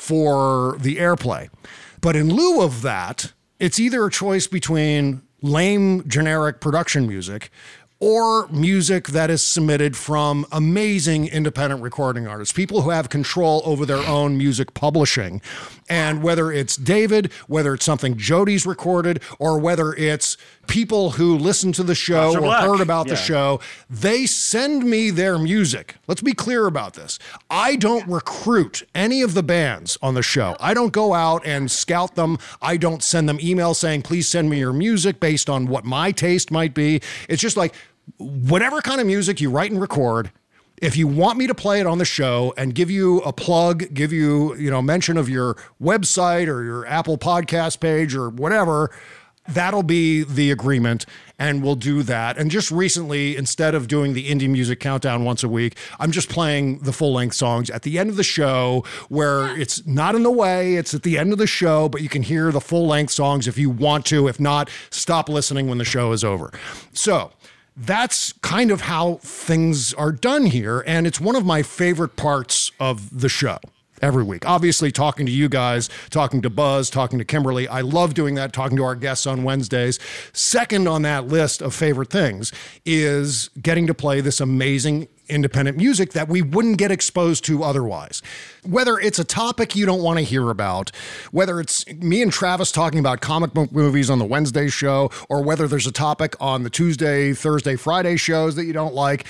for the airplay. But in lieu of that, it's either a choice between lame, generic production music or music that is submitted from amazing independent recording artists, people who have control over their own music publishing. And whether it's David, whether it's something Jody's recorded, or whether it's people who listen to the show Roger or Black. heard about the Yeah. show, they send me their music. Let's be clear about this. I don't recruit any of the bands on the show. I don't go out and scout them. I don't send them emails saying, please send me your music based on what my taste might be. It's just like, whatever kind of music you write and record, if you want me to play it on the show and give you a plug, give you, mention of your website or your Apple podcast page or whatever, that'll be the agreement, and we'll do that. And just recently, instead of doing the indie music countdown once a week, I'm just playing the full-length songs at the end of the show, where it's not in the way, it's at the end of the show, but you can hear the full-length songs if you want to. If not, stop listening when the show is over. So that's kind of how things are done here, and it's one of my favorite parts of the show every week. Obviously, talking to you guys, talking to Buzz, talking to Kimberly. I love doing that, talking to our guests on Wednesdays. Second on that list of favorite things is getting to play this amazing independent music that we wouldn't get exposed to otherwise. Whether it's a topic you don't want to hear about, whether it's me and Travis talking about comic book movies on the Wednesday show, or whether there's a topic on the Tuesday, Thursday, Friday shows that you don't like,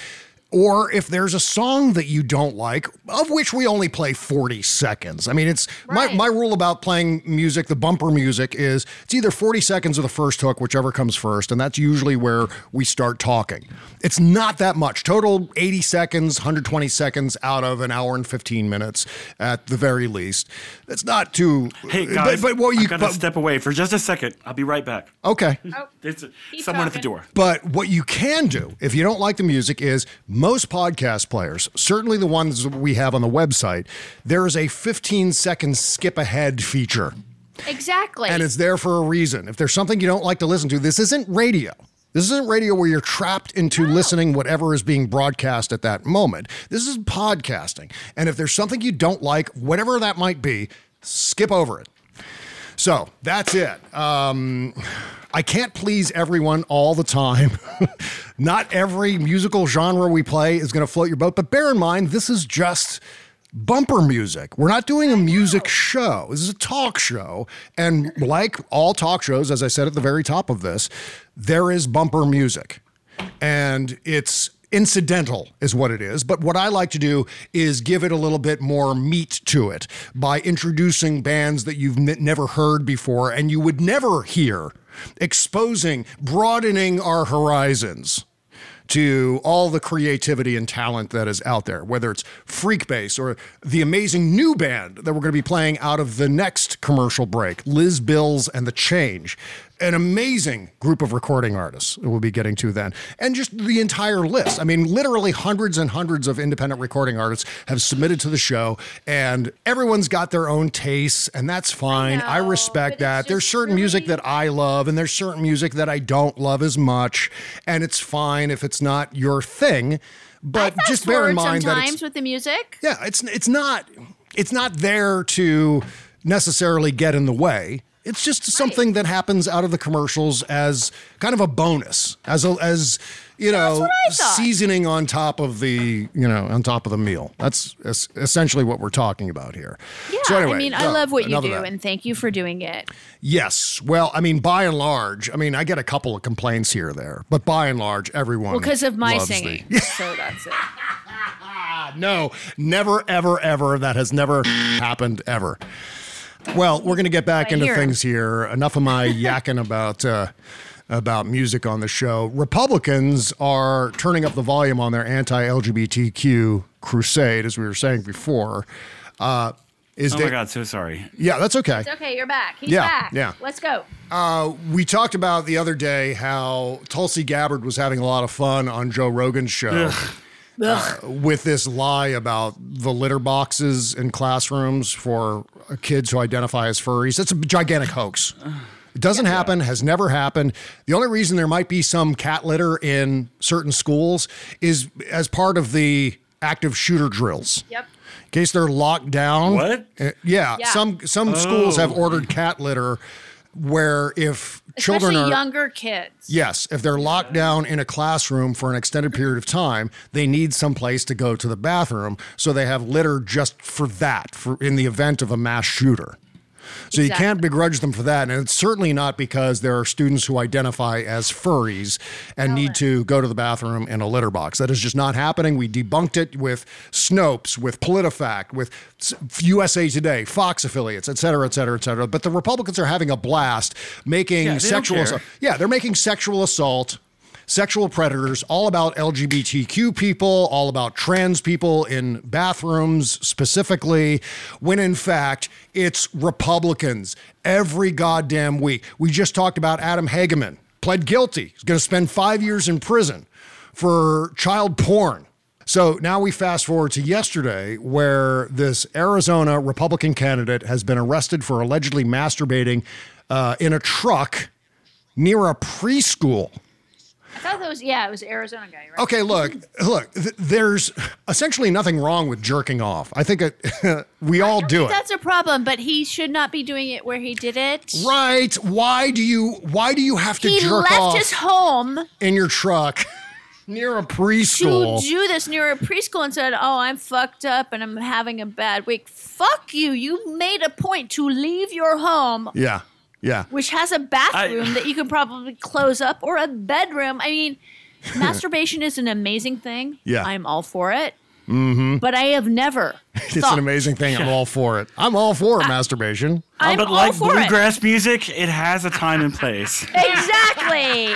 Or if there's a song that you don't like, of which we only play 40 seconds. I mean, it's my rule about playing music, the bumper music, is it's either 40 seconds or the first hook, whichever comes first. And that's usually where we start talking. It's not that much. Total 80 seconds, 120 seconds out of an hour and 15 minutes at the very least. It's not too... Hey, guys, but what you, I've got to step away for just a second. I'll be right back. Okay. There's someone at the door. But what you can do, if you don't like the music, is most podcast players, certainly the ones we have on the website, there is a 15-second skip ahead feature. Exactly. And it's there for a reason. If there's something you don't like to listen to, this isn't radio. This isn't radio where you're trapped into listening whatever is being broadcast at that moment. This is podcasting. And if there's something you don't like, whatever that might be, skip over it. So that's it. I can't please everyone all the time. Not every musical genre we play is going to float your boat. But bear in mind, this is just bumper music. We're not doing a music show. This is a talk show. And like all talk shows, as I said at the very top of this, there is bumper music. And it's incidental is what it is. But what I like to do is give it a little bit more meat to it by introducing bands that you've never heard before and you would never hear, exposing, broadening our horizons to all the creativity and talent that is out there, whether it's Freakbass or the amazing new band that we're going to be playing out of the next commercial break, Liz Bills and The Change. An amazing group of recording artists that we'll be getting to then. And just the entire list. I mean, literally hundreds and hundreds of independent recording artists have submitted to the show, and everyone's got their own tastes, and that's fine. I respect that. There's certain music that I love, and there's certain music that I don't love as much, and it's fine if it's not your thing. But just bear in mind that sometimes with the music. Yeah, it's not there to necessarily get in the way. It's just something that happens out of the commercials as kind of a bonus, as you know, seasoning on top of the meal. That's essentially what we're talking about here. Yeah, so anyway, I mean, I love what you do, and thank you for doing it. Yes. Well, I mean, by and large, I get a couple of complaints here or there, but by and large, everyone because of my loves singing. So that's it. No, never, ever, ever. That has never happened ever. Well, we're going to get back into things here. Enough of my yakking about music on the show. Republicans are turning up the volume on their anti-LGBTQ crusade, as we were saying before. My God, so sorry. Yeah, that's okay. It's okay, you're back. He's back. Yeah. Let's go. We talked about the other day how Tulsi Gabbard was having a lot of fun on Joe Rogan's show. With this lie about the litter boxes in classrooms for kids who identify as furries. It's a gigantic hoax. It doesn't happen, has never happened. The only reason there might be some cat litter in certain schools is as part of the active shooter drills. Yep. In case they're locked down. What? Yeah. Some schools have ordered cat litter where if children especially are younger kids. Yes, if they're locked down in a classroom for an extended period of time, they need some place to go to the bathroom, so they have litter just for that, for in the event of a mass shooter. So you can't begrudge them for that, and it's certainly not because there are students who identify as furries and need to go to the bathroom in a litter box. That is just not happening. We debunked it with Snopes, with PolitiFact, with USA Today, Fox affiliates, et cetera, et cetera, et cetera. But the Republicans are having a blast making sexual assault. Yeah, they're making sexual assault, sexual predators, all about LGBTQ people, all about trans people in bathrooms specifically, when in fact, it's Republicans every goddamn week. We just talked about Adam Hageman, pled guilty. He's going to spend 5 years in prison for child porn. So now we fast forward to yesterday where this Arizona Republican candidate has been arrested for allegedly masturbating in a truck near a preschool. I thought that was, it was Arizona guy, right? Okay, look, there's essentially nothing wrong with jerking off. I think we all do it. That's a problem, but he should not be doing it where he did it. Right. Why do you have to jerk off? He left his home in your truck near a preschool. To do this near a preschool and said, "Oh, I'm fucked up and I'm having a bad week." Fuck you. You made a point to leave your home. Yeah. Which has a bathroom that you could probably close up, or a bedroom. I mean, Masturbation is an amazing thing. Yeah. I'm all for it. Mm-hmm. But I have never It's thought, an amazing thing. I'm all for it. I'm all for masturbation. I'm but all like for it. bluegrass music, it has a time and place. Exactly.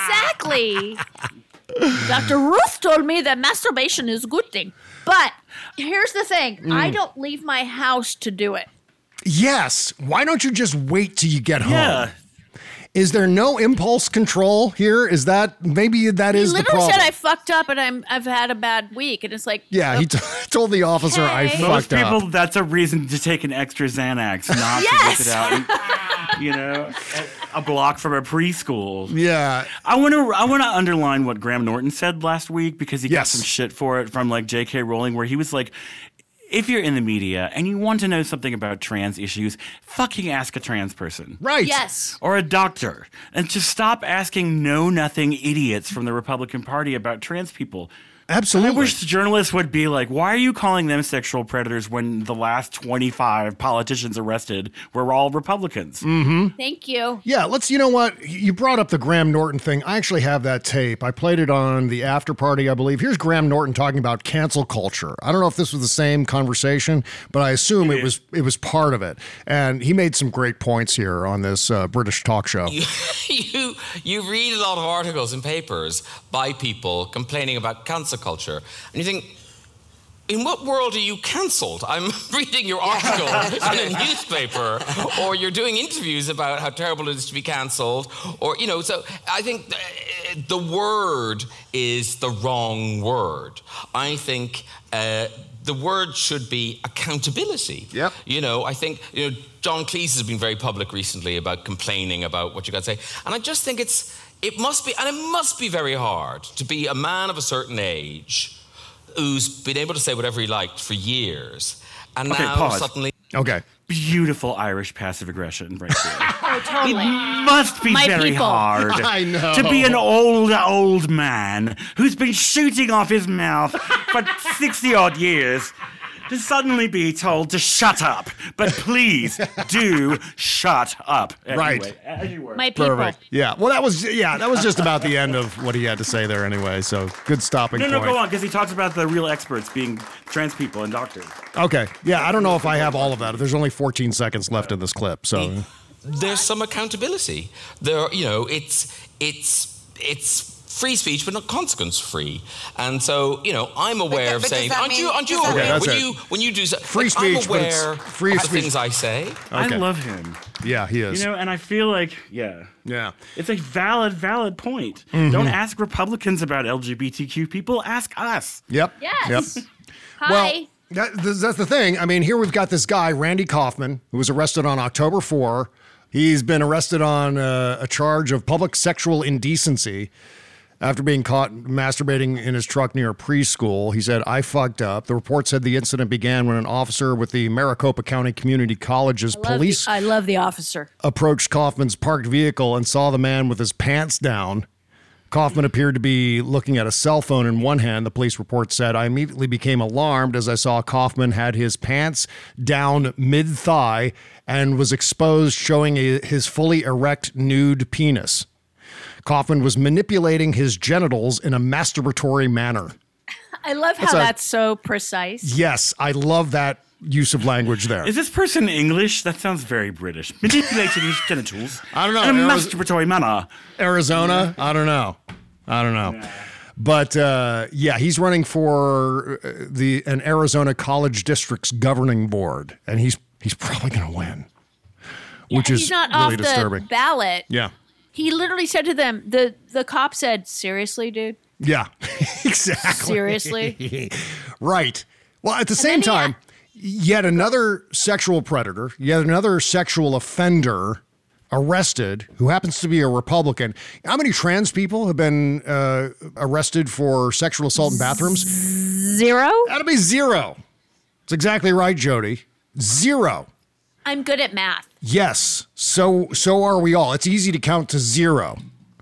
Dr. Ruth told me that masturbation is a good thing. But here's the thing. I don't leave my house to do it. Yes. Why don't you just wait till you get home? Yeah. Is there no impulse control here? Is that maybe that He is the literally problem? said I fucked up and I've had a bad week. And it's like, Yeah, he told the officer I Okay. Most fucked people, up. that's a reason to take an extra Xanax, not Yes! to get it out. And, a block from a preschool. Yeah. I want to underline what Graham Norton said last week because he got Yes. some shit for it from like J.K. Rowling, where he was like, if you're in the media and you want to know something about trans issues, fucking ask a trans person. Right. yes. Or a doctor. And just stop asking know-nothing idiots from the Republican Party about trans people. Absolutely. I wish the journalists would be like, why are you calling them sexual predators when the last 25 politicians arrested were all Republicans? Thank you. Yeah, you know what? You brought up the Graham Norton thing. I actually have that tape. I played it on the after party, I believe. Here's Graham Norton talking about cancel culture. I don't know if this was the same conversation, but I assume it was part of it. And he made some great points here on this British talk show. You read a lot of articles in papers by people complaining about cancel culture, and you think, in what world are you cancelled? I'm reading your article in a newspaper, or you're doing interviews about how terrible it is to be cancelled, or, so I think the word is the wrong word. I think the word should be accountability. Yep. I think, John Cleese has been very public recently about complaining about what you got to say, and I just think it must be very hard to be a man of a certain age who's been able to say whatever he liked for years, and Okay, now pause. suddenly... Okay. Beautiful Irish passive aggression right there. Oh, totally. It must be My very people. hard I know. to be an old man who's been shooting off his mouth for 60-odd years to suddenly be told to shut up. But please do shut up. Right. Anyway, as you were. My people. Perfect. Yeah. Well, that was just about the end of what he had to say there anyway. So good stopping No, point. go on, because he talks about the real experts being trans people and doctors. Okay. Yeah, I don't know if I have all of that. There's only 14 seconds left in this clip, so... There's some accountability. It's free speech, but not consequence-free. And so, I'm aware of but saying, does that aren't you mean- aware Okay, that's when you do so, Free like, speech, I'm but it's aware free of the speech. things I say. Okay. I love him. Yeah, he is. And I feel like, yeah. Yeah. It's a valid point. Mm-hmm. Don't ask Republicans about LGBTQ people. Ask us. Yep. Yes. Yep. Hi. Well, that's the thing. I mean, here we've got this guy, Randy Kaufman, who was arrested on October 4. He's been arrested on a charge of public sexual indecency after being caught masturbating in his truck near a preschool. He said, I fucked up. The report said the incident began when an officer with the Maricopa County Community College's police I love the officer. approached Kaufman's parked vehicle and saw the man with his pants down. Kaufman appeared to be looking at a cell phone in one hand, the police report said. I immediately became alarmed as I saw Kaufman had his pants down mid-thigh and was exposed, showing his fully erect nude penis. Kaufman was manipulating his genitals in a masturbatory manner. I love how that's so precise. Yes, I love that use of language there. Is this person English? That sounds very British. Manipulating his genitals. I don't know. In a masturbatory manner. Arizona? I don't know. Yeah. But he's running for an Arizona College District's governing board, and he's probably going to win, which is he's not really off disturbing. the ballot. Yeah. He literally said to them, the cop said, seriously, dude? Yeah, exactly. Seriously? Right. Well, at the same time, yet another sexual predator, yet another sexual offender arrested who happens to be a Republican. How many trans people have been arrested for sexual assault in bathrooms? Zero? That'll be zero. That's exactly right, Jody. Zero. I'm good at math. Yes. So are we all. It's easy to count to zero.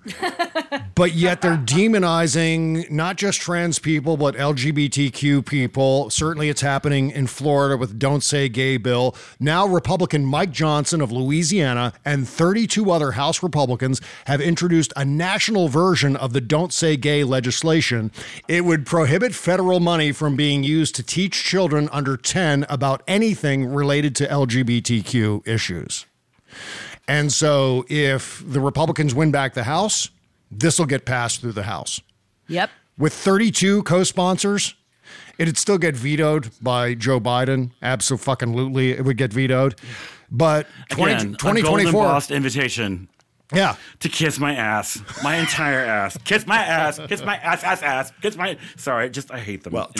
But yet they're demonizing not just trans people, but LGBTQ people. Certainly it's happening in Florida with Don't Say Gay bill. Now Republican Mike Johnson of Louisiana and 32 other House Republicans have introduced a national version of the Don't Say Gay legislation. It would prohibit federal money from being used to teach children under 10 about anything related to LGBTQ issues. And so if the Republicans win back the House, this will get passed through the House. Yep. With 32 co-sponsors, it'd still get vetoed by Joe Biden. Absolutely, it would get vetoed. But Again, 2024... a golden boss invitation. Yeah. To kiss my ass. My entire ass. Kiss my ass. Kiss my ass. Kiss my... Sorry, I hate them. Well,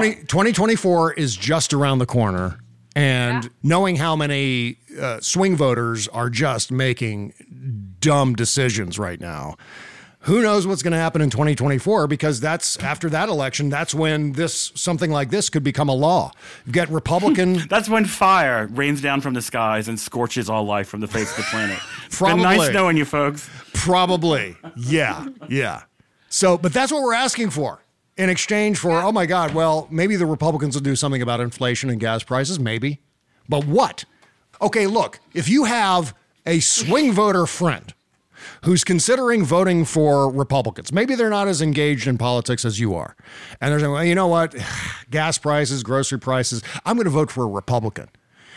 2024 is just around the corner. And knowing how many swing voters are just making dumb decisions right now, who knows what's going to happen in 2024? Because that's after that election, that's when something like this could become a law. You get Republican. That's when fire rains down from the skies and scorches all life from the face of the planet. Probably. Been nice knowing you folks. Probably. Yeah. So, but that's what we're asking for. In exchange for, oh my God, well, maybe the Republicans will do something about inflation and gas prices, maybe. But what? Okay, look, if you have a swing voter friend who's considering voting for Republicans, maybe they're not as engaged in politics as you are, and they're saying, well, you know what, gas prices, grocery prices, I'm going to vote for a Republican.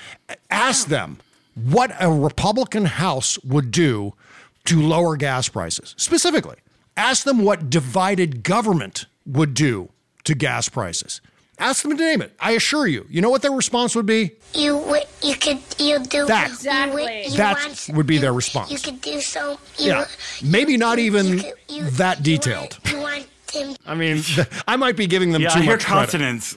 Ask them what a Republican House would do to lower gas prices. Specifically, ask them what divided government would do to gas prices. Ask them to name it. I assure you. You know what their response would be? You do that. Exactly. That would be their response. You could do so. Maybe not even that detailed. You want them. I mean, I might be giving them too I hear much credit. consonants.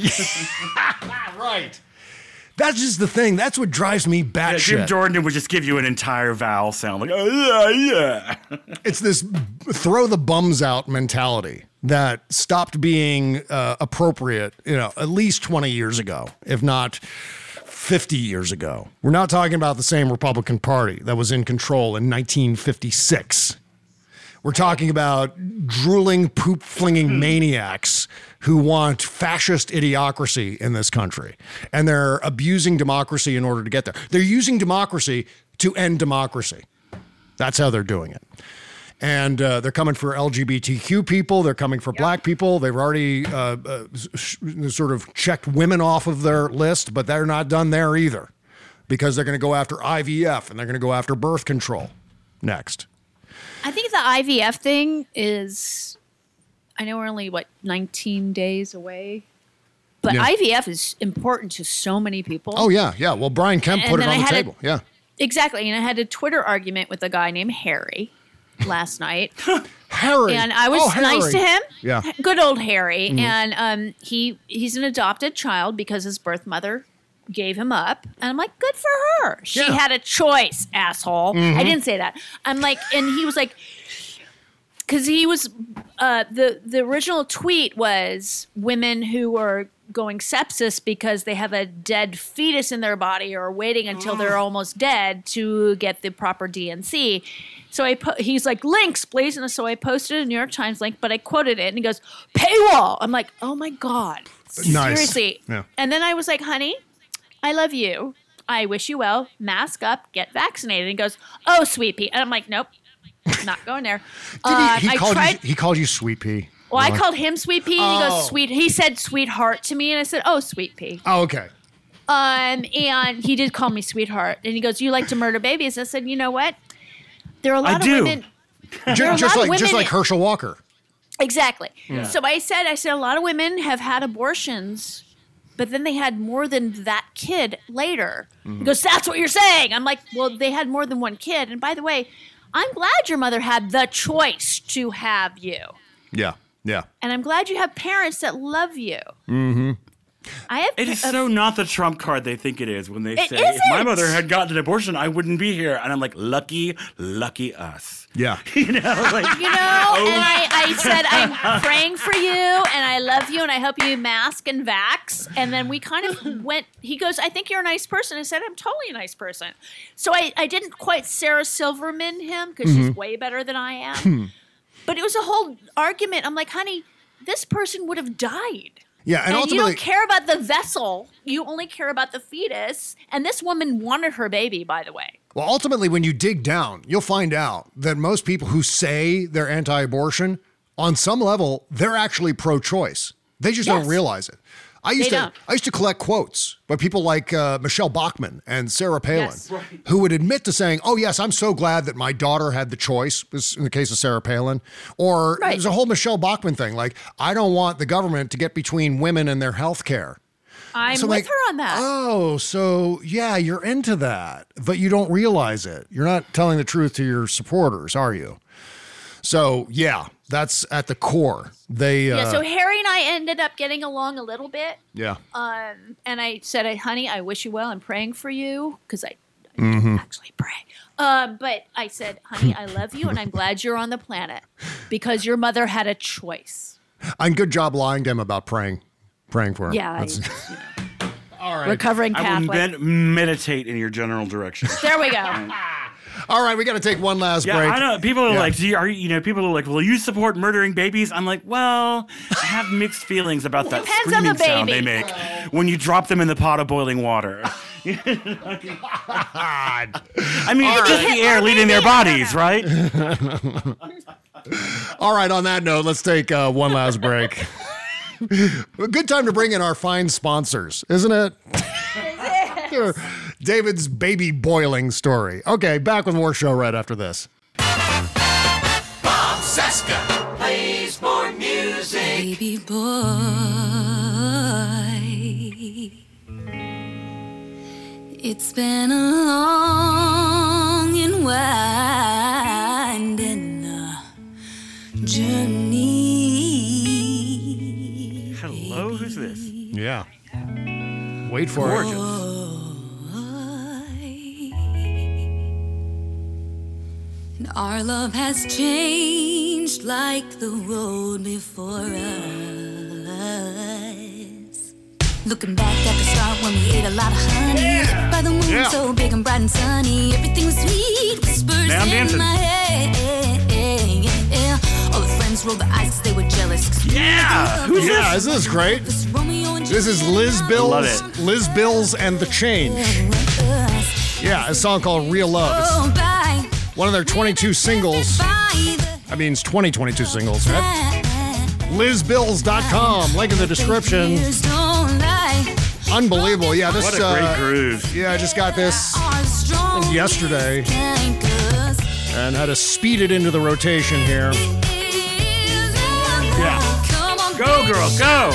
Right. That's just the thing. That's what drives me batshit. Jim Jordan would just give you an entire vowel sound like, yeah. It's this throw the bums out mentality that stopped being appropriate, at least 20 years ago, if not 50 years ago. We're not talking about the same Republican Party that was in control in 1956. We're talking about drooling, poop-flinging maniacs who want fascist idiocracy in this country. And they're abusing democracy in order to get there. They're using democracy to end democracy. That's how they're doing it. And they're coming for LGBTQ people. They're coming for black people. They've already sort of checked women off of their list, but they're not done there either because they're going to go after IVF and they're going to go after birth control next. I think the IVF thing is, I know we're only, 19 days away, but IVF is important to so many people. Oh, yeah. Well, Brian Kemp put it on the table. Yeah. Exactly. And I had a Twitter argument with a guy named Harry last night. Harry. And I was nice to him. Yeah. Good old Harry. Mm-hmm. And he's an adopted child because his birth mother gave him up. And I'm like, good for her. She had a choice, asshole. Mm-hmm. I didn't say that. I'm like, and he was like, because he was, the original tweet was women who are going sepsis because they have a dead fetus in their body or waiting until they're almost dead to get the proper DNC. So he's like, links, please. And so I posted a New York Times link, but I quoted it and he goes, paywall. I'm like, oh my God. Nice. Seriously. Yeah. And then I was like, honey, I love you. I wish you well. Mask up, get vaccinated. And he goes, oh, sweet pea. And I'm like, nope, not going there. He called you sweet pea. Well, I called him sweet pea. And he goes, sweet. He said sweetheart to me. And I said, oh, sweet pea. Oh, okay. And he did call me sweetheart. And he goes, you like to murder babies? I said, you know what? There are a lot of women. Just like Herschel Walker. Exactly. Yeah. So I said a lot of women have had abortions, but then they had more than that kid later. Mm-hmm. He goes, that's what you're saying. I'm like, well, they had more than one kid. And by the way, I'm glad your mother had the choice to have you. Yeah. And I'm glad you have parents that love you. Mm-hmm. It is so not the Trump card they think it is when they say, isn't. if my mother had gotten an abortion, I wouldn't be here. And I'm like, lucky us. Yeah. And I said, I'm praying for you and I love you and I hope you mask and vax. And then we kind of went, he goes, I think you're a nice person. I said, I'm totally a nice person. So I didn't quite Sarah Silverman him because she's way better than I am. But it was a whole argument. I'm like, honey, this person would have died. Yeah, and ultimately, you don't care about the vessel. You only care about the fetus. And this woman wanted her baby, by the way. well, ultimately, when you dig down, you'll find out that most people who say they're anti-abortion, on some level, they're actually pro-choice. They just don't realize it. I used to collect quotes by people like Michelle Bachmann and Sarah Palin, who would admit to saying, oh, yes, I'm so glad that my daughter had the choice, in the case of Sarah Palin. Or there's a whole Michelle Bachmann thing, like, I don't want the government to get between women and their health care. I'm with her on that. Oh, so yeah, you're into that, but you don't realize it. You're not telling the truth to your supporters, are you? So yeah, that's at the core. So Harry and I ended up getting along a little bit. Yeah. And I said, honey, I wish you well. I'm praying for you because I don't actually pray. But I said, honey, I love you and I'm glad you're on the planet because your mother had a choice. And good job lying to him about praying for him. Yeah. All right. Recovering Catholic. I will meditate in your general direction. There we go. All right, we got to take one last break. I know people are like, people are like, will you support murdering babies? I'm like, well, I have mixed feelings about that Depends screaming on the sound baby. they make when you drop them in the pot of boiling water. I mean, it's just the air leaving their bodies, right? All right, on that note, let's take one last break. A good time to bring in our fine sponsors, isn't it? David's baby boiling story. Okay, back with more show right after this. Bob Cesca plays more music. Baby boy, it's been a long and winding journey. Hello, who's this? Yeah. Wait for Gorgeous. it. And our love has changed like the road before us. Looking back at the start when we ate a lot of honey. By the moon so big and bright and sunny. Everything was sweet, whispers Now I'm in dancing. my head. All the friends rolled the eyes, they were jealous. Yeah! Who's Yeah, this? isn't this great? This is Liz Bills. Love it. Liz Bills and the Change. Yeah, a song called Real Love. It's one of their 22 singles. I mean, it's 2022 singles, right? LizBills.com. Link in the description. Unbelievable. Yeah, this What a great groove. Yeah, I just got this yesterday and had to speed it into the rotation here. Yeah. Go, girl, go!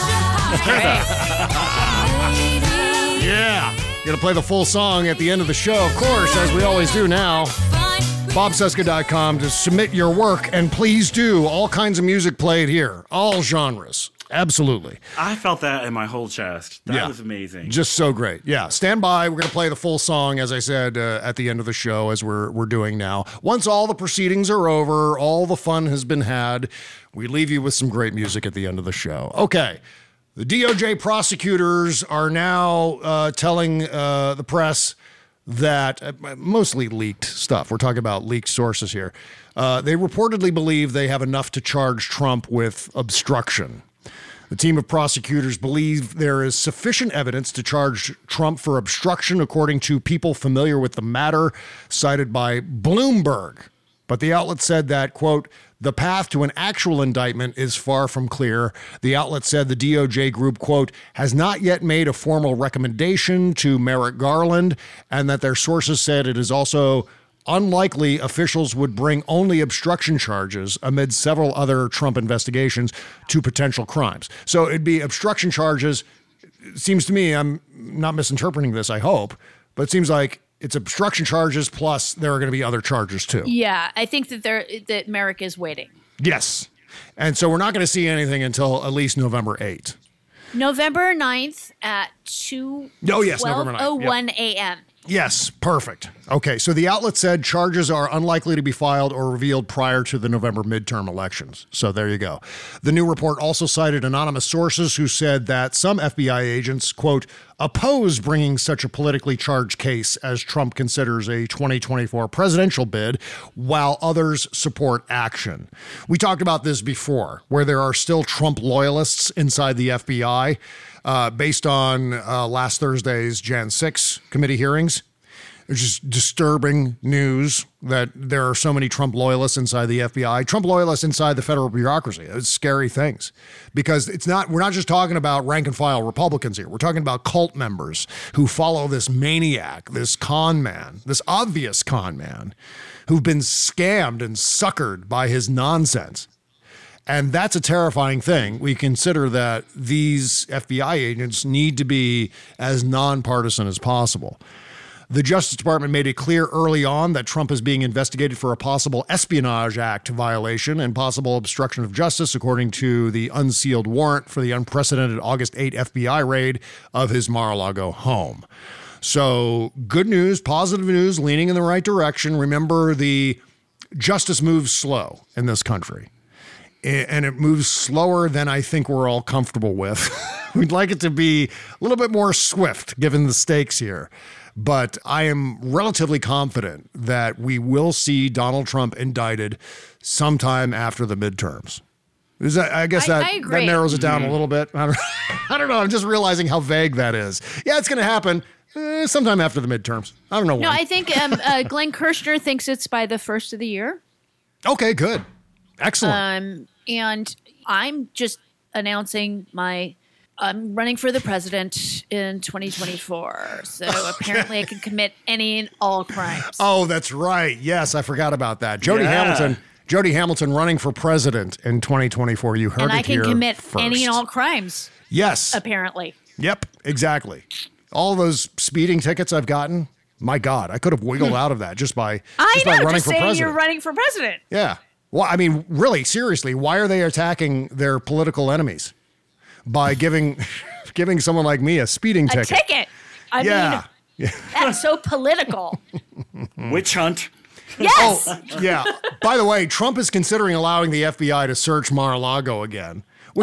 Yeah. Gonna play the full song at the end of the show, of course, as we always do now. BobCesca.com to submit your work, and please do. All kinds of music played here. All genres. Absolutely. I felt that in my whole chest. That was amazing. Just so great. Yeah. Stand by. We're going to play the full song, as I said, at the end of the show, as we're doing now. Once all the proceedings are over, all the fun has been had, we leave you with some great music at the end of the show. Okay. The DOJ prosecutors are now telling the press that, mostly leaked stuff. We're talking about leaked sources here. They reportedly believe they have enough to charge Trump with obstruction. The team of prosecutors believe there is sufficient evidence to charge Trump for obstruction, according to people familiar with the matter, cited by Bloomberg. But the outlet said that, quote, the path to an actual indictment is far from clear. The outlet said the DOJ group, quote, has not yet made a formal recommendation to Merrick Garland, and that their sources said it is also unlikely officials would bring only obstruction charges amid several other Trump investigations to potential crimes. So it'd be obstruction charges. It seems to me, I'm not misinterpreting this, I hope, but it seems like it's obstruction charges plus there are going to be other charges too. Yeah, I think that Merrick is waiting. Yes. And so we're not going to see anything until at least November 8th. November 9th at 2:01 Oh, yes, November 9th. a.m. Yes, perfect. Okay, so the outlet said charges are unlikely to be filed or revealed prior to the November midterm elections. So there you go. The new report also cited anonymous sources who said that some FBI agents, quote, oppose bringing such a politically charged case as Trump considers a 2024 presidential bid, while others support action. We talked about this before, where there are still Trump loyalists inside the FBI, based on last Thursday's Jan 6 committee hearings. It's just disturbing news that there are so many Trump loyalists inside the FBI, Trump loyalists inside the federal bureaucracy. It's scary things because we're not just talking about rank and file Republicans here. We're talking about cult members who follow this maniac, this con man, this obvious con man who've been scammed and suckered by his nonsense. And that's a terrifying thing. We consider that these FBI agents need to be as nonpartisan as possible. The Justice Department made it clear early on that Trump is being investigated for a possible Espionage Act violation and possible obstruction of justice, according to the unsealed warrant for the unprecedented August 8 FBI raid of his Mar-a-Lago home. So good news, positive news, leaning in the right direction. Remember, the justice moves slow in this country, and it moves slower than I think we're all comfortable with. We'd like it to be a little bit more swift, given the stakes here. But I am relatively confident that we will see Donald Trump indicted sometime after the midterms. I guess that narrows it down a little bit. I don't know. I'm just realizing how vague that is. Yeah, it's going to happen sometime after the midterms. I don't know when. No, I think Glenn Kirshner thinks it's by the first of the year. Okay, good. Excellent. And I'm just announcing I'm running for the president in 2024. So apparently I can commit any and all crimes. Oh, that's right. Yes, I forgot about that. Jody Hamilton running for president in 2024. You heard it here first. And I can commit first. any and all crimes. Yes. Apparently. Yep, exactly. All those speeding tickets I've gotten, my God, I could have wiggled out of that just by running for president. You're running for president. Yeah. Well, I mean, really, seriously, why are they attacking their political enemies by giving someone like me a speeding ticket? A ticket. I mean, that's so political. Witch hunt. Yes. Oh, yeah. By the way, Trump is considering allowing the FBI to search Mar-a-Lago again.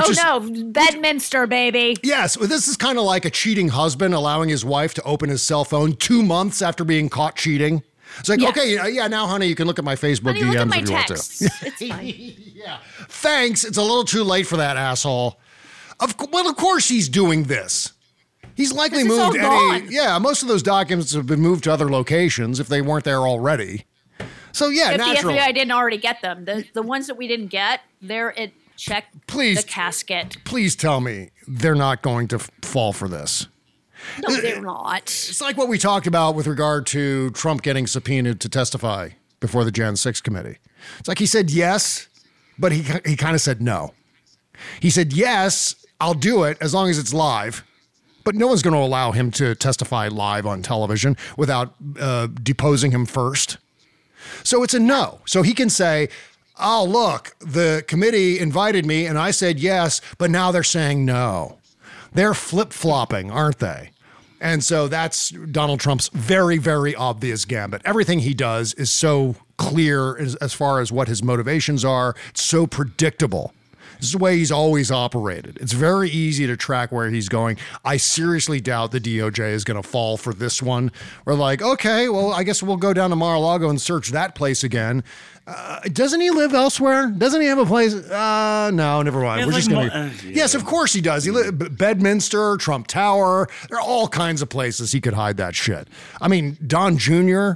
Bedminster, baby. Yes. This is kind of like a cheating husband allowing his wife to open his cell phone 2 months after being caught cheating. It's like, okay, now, honey, you can look at my Facebook DMs look at my if you texts. want to. It's fine. Yeah. Thanks. It's a little too late for that asshole. Of course he's doing this. He's likely moved most of those documents have been moved to other locations if they weren't there already. So, yeah, naturally. If the FBI didn't already get them. The ones that we didn't get, they're at the casket. Please tell me they're not going to fall for this. No, they're not. It's like what we talked about with regard to Trump getting subpoenaed to testify before the Jan 6 committee. It's like he said yes, but he kind of said no. He said, yes, I'll do it as long as it's live, but no one's going to allow him to testify live on television without deposing him first. So it's a no. So he can say, oh, look, the committee invited me and I said yes, but now they're saying no. They're flip-flopping, aren't they? And so that's Donald Trump's very, very obvious gambit. Everything he does is so clear as far as what his motivations are. It's so predictable. This is the way he's always operated. It's very easy to track where he's going. I seriously doubt the DOJ is going to fall for this one. We're like, okay, well, I guess we'll go down to Mar-a-Lago and search that place again. Doesn't he live elsewhere? Doesn't he have a place? No, never mind. We're just going to... Yes, of course he does. He Bedminster, Trump Tower. There are all kinds of places he could hide that shit. I mean, Don Jr.,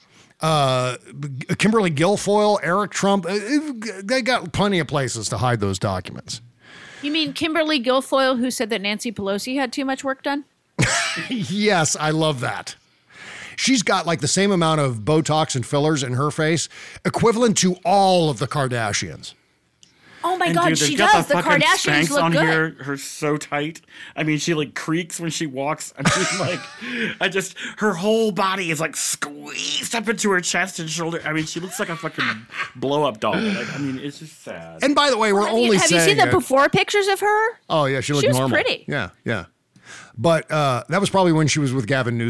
Kimberly Guilfoyle, Eric Trump, they got plenty of places to hide those documents. You mean Kimberly Guilfoyle, who said that Nancy Pelosi had too much work done? Yes, I love that. She's got like the same amount of Botox and fillers in her face, equivalent to all of the Kardashians. Oh my God, she does. The Kardashians look on good. Here, her so tight. I mean, she like creaks when she walks. I mean, her whole body is like squeezed up into her chest and shoulder. I mean, she looks like a fucking blow up doll. I mean, it's just sad. And by the way, have you seen the before pictures of her? Oh yeah, she looked normal. She was pretty. Yeah. But that was probably when she was with Gavin Newsom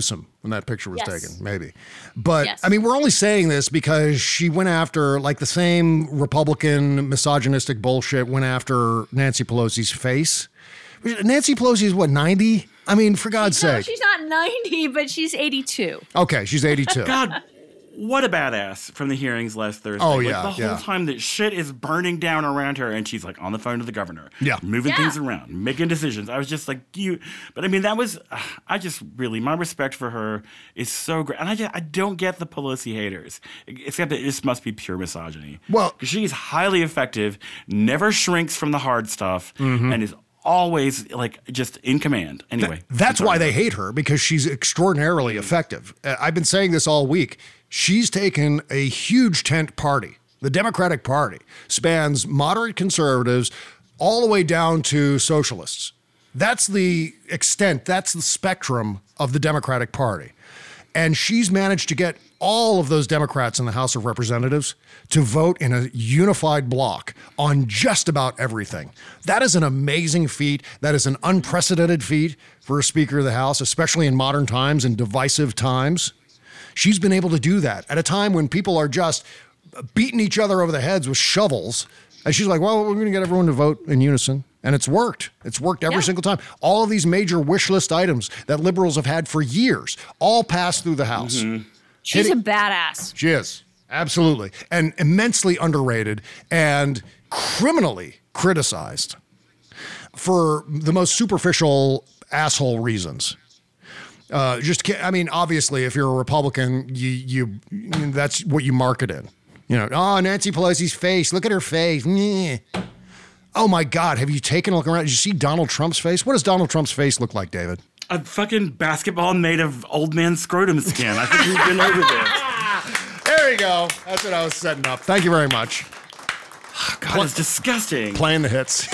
when that picture was Yes. taken, maybe. But, Yes. I mean, we're only saying this because she went after, like, the same Republican misogynistic bullshit went after Nancy Pelosi's face. Nancy Pelosi is, what, 90? I mean, for God's No, sake. she's not 90, but she's 82. Okay, she's 82. God, what a badass from the hearings last Thursday. Oh, Like, yeah, the whole time that shit is burning down around her and she's like on the phone to the governor. Yeah. Moving things around, making decisions. I was just like, but I mean, that was, I just really, my respect for her is so great. And I don't get the Pelosi haters, except that this must be pure misogyny. Well, because she's highly effective, never shrinks from the hard stuff, and is always like just in command. Anyway. That's why they hate her, because she's extraordinarily effective. I've been saying this all week. She's taken a huge tent party. The Democratic Party spans moderate conservatives all the way down to socialists. That's the extent, that's the spectrum of the Democratic Party. And she's managed to get all of those Democrats in the House of Representatives to vote in a unified bloc on just about everything. That is an amazing feat. That is an unprecedented feat for a Speaker of the House, especially in modern times and divisive times. She's been able to do that at a time when people are just beating each other over the heads with shovels. And she's like, well, we're going to get everyone to vote in unison. And it's worked. It's worked every single time. All of these major wish list items that liberals have had for years all pass through the House. She's a badass. She is. Absolutely. And immensely underrated and criminally criticized for the most superficial asshole reasons. Obviously, if you're a Republican, you that's what you market in. You know, oh, Nancy Pelosi's face. Look at her face. Oh, my God. Have you taken a look around? Did you see Donald Trump's face? What does Donald Trump's face look like, David? A fucking basketball made of old man scrotum skin. I think we've been over this. There you go. That's what I was setting up. Thank you very much. God, it's disgusting. Playing the hits.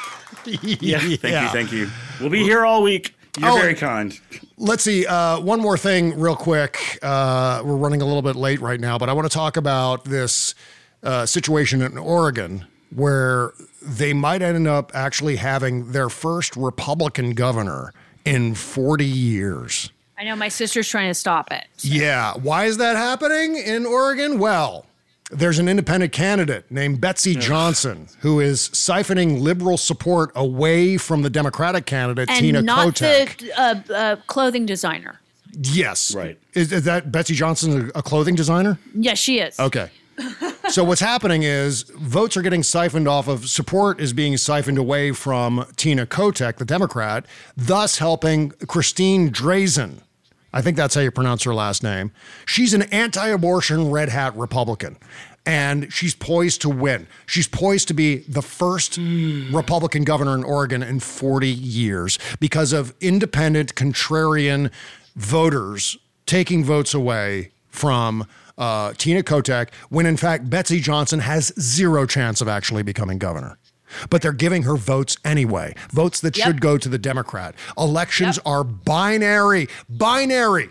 Thank you. We'll be here all week. You're very kind. Let's see. One more thing real quick. We're running a little bit late right now, but I want to talk about this situation in Oregon where they might end up actually having their first Republican governor in 40 years. I know my sister's trying to stop it. Yeah. Why is that happening in Oregon? Well, there's an independent candidate named Betsy Johnson who is siphoning liberal support away from the Democratic candidate, Tina Kotek. And not the clothing designer. Yes. Right. Is that Betsy Johnson a clothing designer? Yes, she is. Okay. So what's happening is votes are getting siphoned off of, support is being siphoned away from Tina Kotek, the Democrat, thus helping Christine Drazan. I think that's how you pronounce her last name. She's an anti-abortion red hat Republican, and she's poised to win. She's poised to be the first Republican governor in Oregon in 40 years because of independent, contrarian voters taking votes away from Tina Kotek, when in fact Betsy Johnson has zero chance of actually becoming governor. But they're giving her votes anyway, votes that should go to the Democrat. Elections are binary. Binary.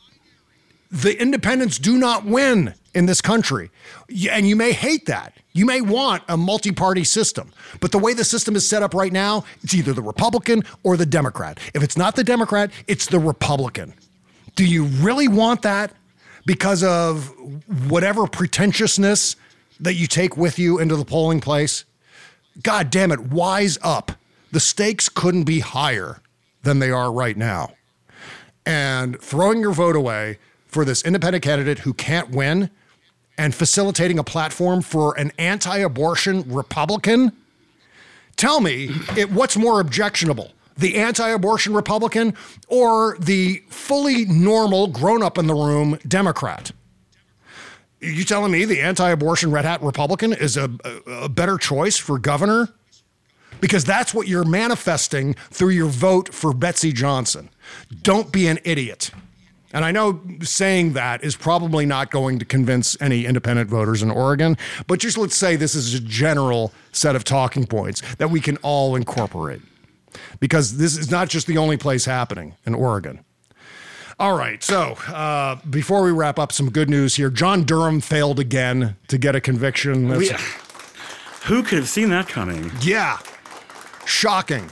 The independents do not win in this country. And you may hate that. You may want a multi-party system. But the way the system is set up right now, it's either the Republican or the Democrat. If it's not the Democrat, it's the Republican. Do you really want that? Because of whatever pretentiousness that you take with you into the polling place? God damn it, wise up. The stakes couldn't be higher than they are right now. And throwing your vote away for this independent candidate who can't win and facilitating a platform for an anti-abortion Republican? Tell me, what's more objectionable? The anti-abortion Republican or the fully normal, grown-up in the room Democrat? You telling me the anti-abortion red hat Republican is a better choice for governor? Because that's what you're manifesting through your vote for Betsy Johnson. Don't be an idiot. And I know saying that is probably not going to convince any independent voters in Oregon, but just let's say this is a general set of talking points that we can all incorporate. Because this is not just the only place happening in Oregon. All right, so before we wrap up, some good news here. John Durham failed again to get a conviction. Who could have seen that coming? Yeah, shocking.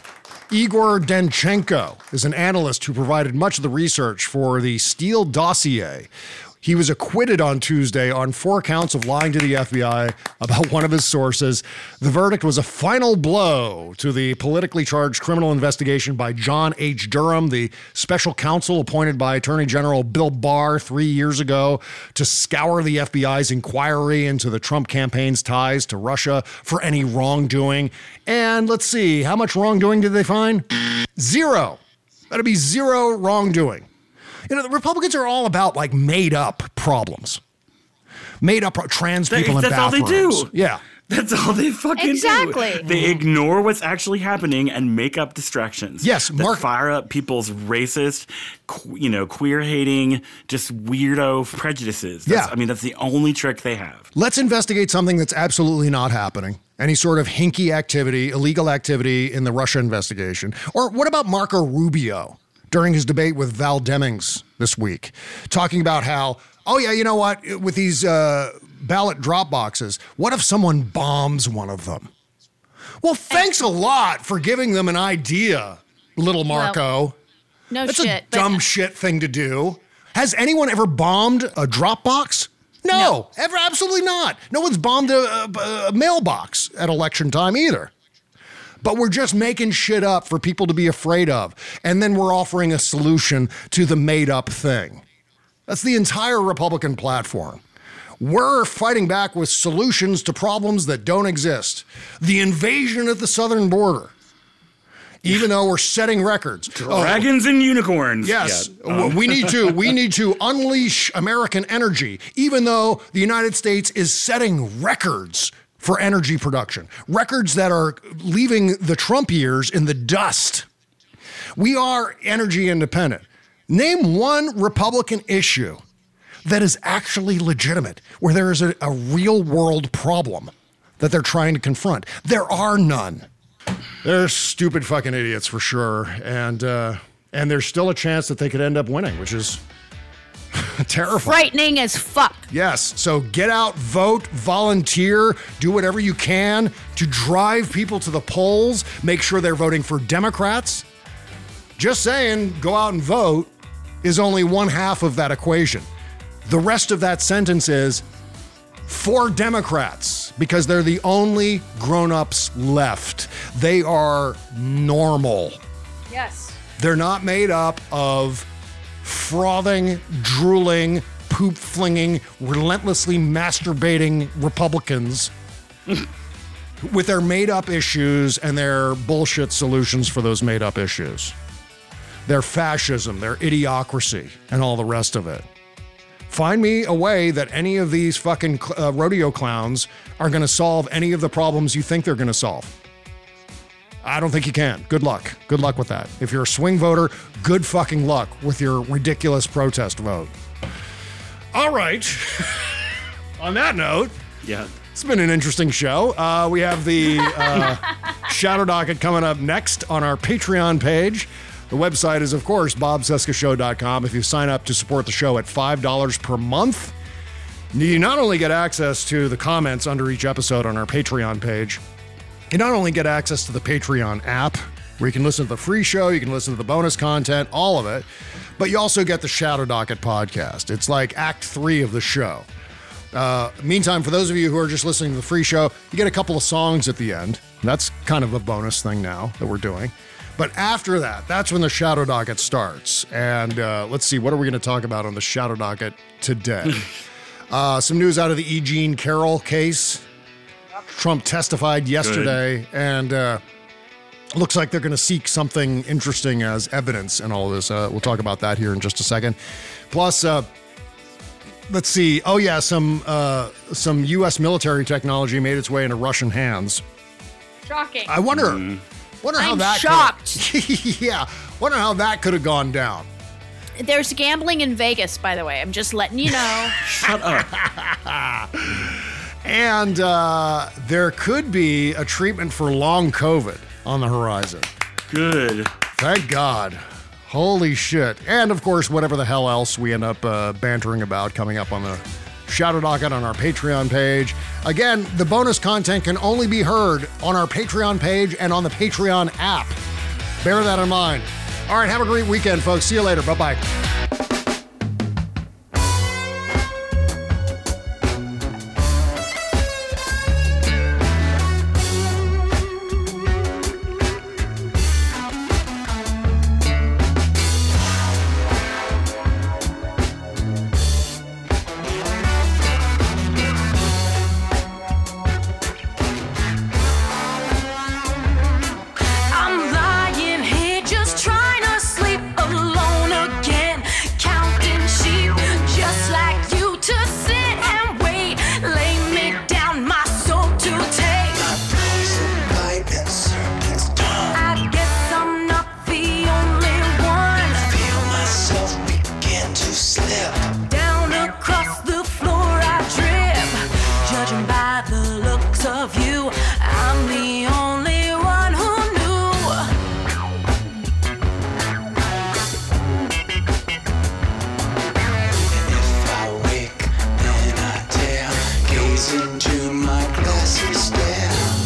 Igor Danchenko is an analyst who provided much of the research for the Steele dossier. He was acquitted on Tuesday on 4 counts of lying to the FBI about one of his sources. The verdict was a final blow to the politically charged criminal investigation by John H. Durham, the special counsel appointed by Attorney General Bill Barr 3 years ago to scour the FBI's inquiry into the Trump campaign's ties to Russia for any wrongdoing. And let's see, how much wrongdoing did they find? 0. That'd be 0 wrongdoing. You know, the Republicans are all about like made up problems. Made up trans people in bathrooms. That's all they do. Yeah. That's all they fucking do. They ignore what's actually happening and make up distractions. Yes, that fire up people's racist, queer-hating, just weirdo prejudices. I mean, that's the only trick they have. Let's investigate something that's absolutely not happening. Any sort of hinky activity, illegal activity in the Russia investigation. Or what about Marco Rubio during his debate with Val Demings this week, talking about how, oh yeah, you know what, with these ballot drop boxes, what if someone bombs one of them? Well, thanks a lot for giving them an idea, little Marco. Well, That's a dumb shit thing to do. Has anyone ever bombed a drop box? No, ever, absolutely not. No one's bombed a mailbox at election time either. But we're just making shit up for people to be afraid of. And then we're offering a solution to the made-up thing. That's the entire Republican platform. We're fighting back with solutions to problems that don't exist. The invasion at the southern border. Even though we're setting records. Dragons and unicorns. Yes. We need to unleash American energy, even though the United States is setting records for energy production. Records that are leaving the Trump years in the dust. We are energy independent. Name one Republican issue that is actually legitimate, where there is a real world problem that they're trying to confront. There are none. They're stupid fucking idiots for sure. And there's still a chance that they could end up winning, which is terrifying. Frightening as fuck. Yes. So get out, vote, volunteer, do whatever you can to drive people to the polls. Make sure they're voting for Democrats. Just saying, go out and vote is only one half of that equation. The rest of that sentence is for Democrats, because they're the only grown-ups left. They are normal. Yes. They're not made up of frothing, drooling, poop-flinging, relentlessly masturbating Republicans with their made-up issues and their bullshit solutions for those made-up issues. Their fascism, their idiocracy, and all the rest of it. Find me a way that any of these fucking rodeo clowns are going to solve any of the problems you think they're going to solve. I don't think you can. Good luck. Good luck with that. If you're a swing voter, good fucking luck with your ridiculous protest vote. All right. On that note, it's been an interesting show. We have the Shadow Docket coming up next on our Patreon page. The website is, of course, bobcescashow.com. If you sign up to support the show at $5 per month, you not only get access to the comments under each episode on our Patreon page, you not only get access to the Patreon app, where you can listen to the free show, you can listen to the bonus content, all of it, but you also get the Shadow Docket podcast. It's like Act 3 of the show. Meantime, for those of you who are just listening to the free show, you get a couple of songs at the end. That's kind of a bonus thing now that we're doing. But after that, that's when the Shadow Docket starts. And let's see, what are we going to talk about on the Shadow Docket today? Some news out of the E. Jean Carroll case. Trump testified yesterday, and looks like they're going to seek something interesting as evidence in all of this. We'll talk about that here in just a second. Plus, let's see. Oh, yeah, some U.S. military technology made its way into Russian hands. Shocking. I wonder how that shocked. Yeah, wonder how that could have gone down. There's gambling in Vegas, by the way. I'm just letting you know. Shut up. And there could be a treatment for long COVID on the horizon. Good. Thank God. Holy shit. And, of course, whatever the hell else we end up bantering about coming up on the Shadow Docket on our Patreon page. Again, the bonus content can only be heard on our Patreon page and on the Patreon app. Bear that in mind. All right, have a great weekend, folks. See you later. Bye-bye. I'm lying here just trying to sleep alone again, counting sheep just like you to sit and wait. Lay me down, my soul to take. My poison pipe and serpent's tongue. I guess I'm not the only one. Feel myself begin to slip. Down across the floor I drip. Judging by the looks of you, I'm the only one who knew. If I wake, then I dare gaze into my glassy stare.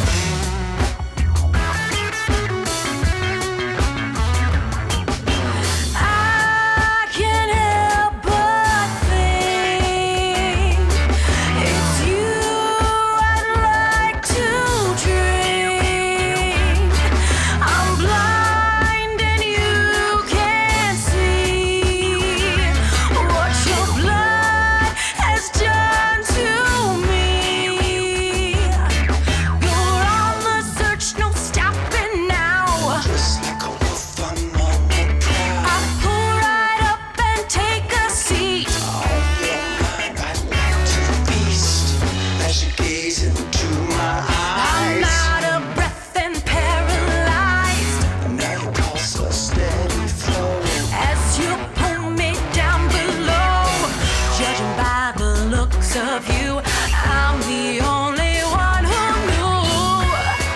I can't help but think it's you I'd like to drink. I'm blind and you can't see what your blood has done to me. You're on the search, no stopping now. Just like a wolf, I'm on the prowl. I pull right up and take a seat. On your mind, I'd like to feast as you gaze into my I'm eyes. out of breath and paralyzed Now your pulse a steady flow. as you pull me down below. Judging by the looks of you, I'm the only one who knew.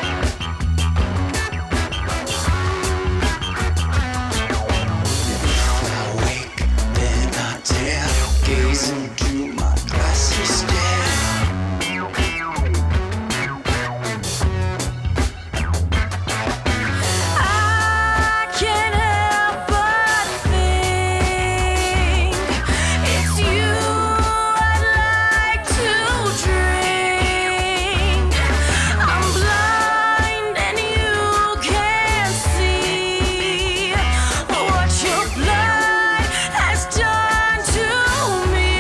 If I wake, then I dare gaze into my glassy stare. I can't help but think it's you I'd like to drink. I'm blind and you can't see what your blood has done to me.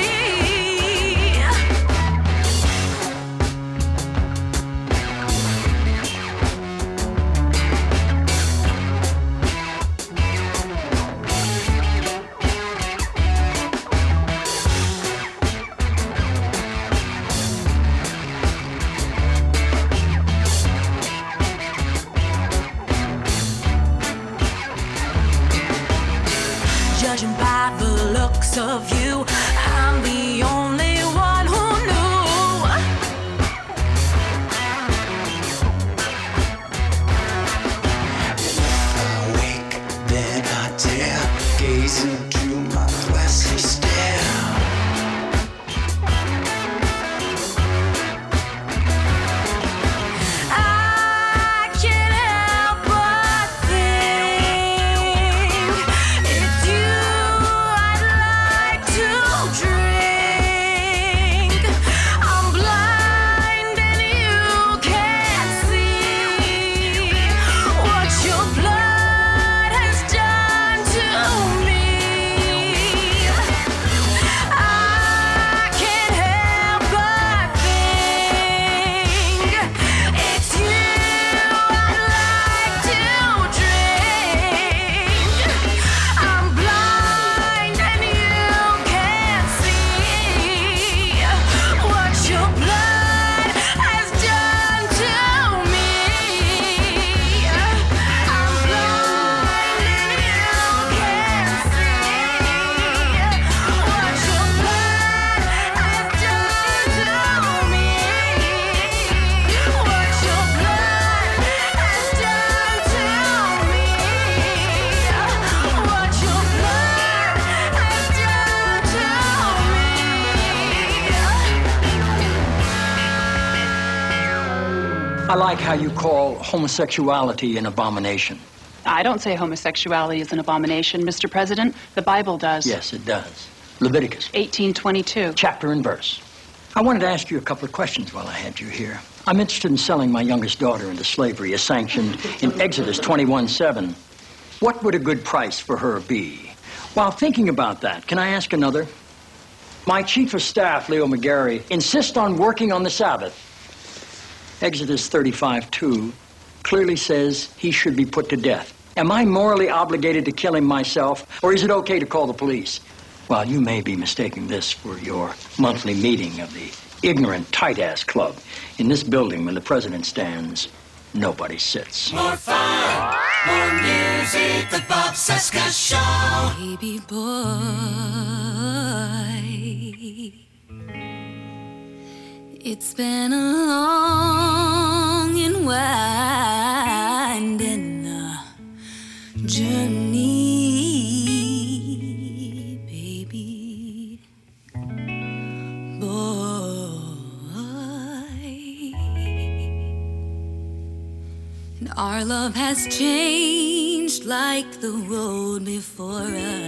Judging by the looks of you, I'm the only one who knew. If I wake, then I dare gaze into my glassy stare. I can't help but think it's you I'd like to drink. I'm blind and you can't see what your blood has done to me. I can't help but think it's you I'd like to drink. I'm blind and you can't see what your blood has done to me. I'm blind and you can't see what your blood has done to me. What your blood has done to me. What your blood has done to me. I like how you call homosexuality an abomination. I don't say homosexuality is an abomination, Mr. President. The Bible does. Yes, it does. Leviticus. 18:22. Chapter and verse. I wanted to ask you a couple of questions while I had you here. I'm interested in selling my youngest daughter into slavery as sanctioned in Exodus 21:7. What would a good price for her be? While thinking about that, can I ask another? My chief of staff, Leo McGarry, insists on working on the Sabbath. Exodus 35:2 clearly says he should be put to death. Am I morally obligated to kill him myself, or is it okay to call the police? Well, you may be mistaking this for your monthly meeting of the ignorant tight-ass club. In this building, when the president stands, nobody sits. More fun, more music, the Bob Cesca Show. Baby boy, it's been a long and winding journey, baby boy. And our love has changed like the road before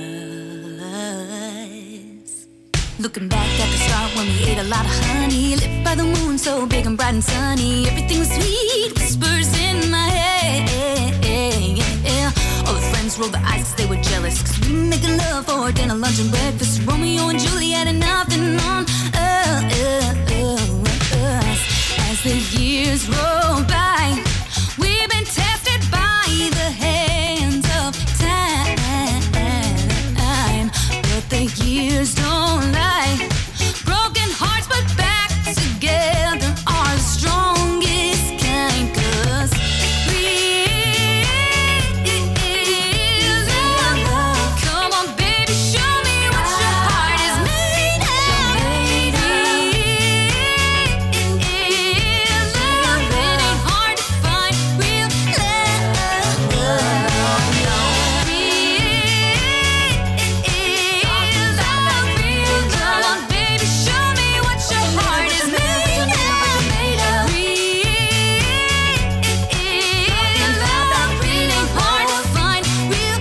us. Looking back at the start when we ate a lot of honey, lit by the moon so big and bright and sunny. Everything was sweet, whispers in my head. All the friends rolled their eyes 'cause they were jealous, 'cause we were making love for dinner, lunch, and breakfast. Romeo and Juliet and nothing on us. As the years roll by, we've been tested by the hands of time. But the years don't lie. Broken hearts but back together are the strongest kind. 'Cause come on, baby, show me what your heart is made of. Love, it ain't hard to find real love. Come on, baby, show me what your heart is made of. Love, it ain't hard to find real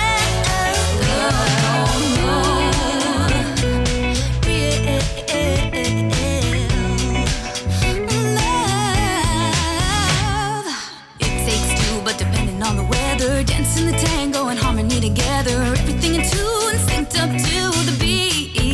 love. It takes two, but depending on the weather, dancing the tango and harmony together, everything in tune, synced up to the beat.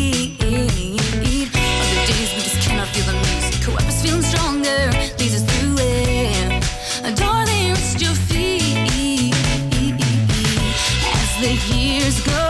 Other days we just cannot feel the music. Whoever's feeling stronger leads us through it. Darling, rest your feet. As the years go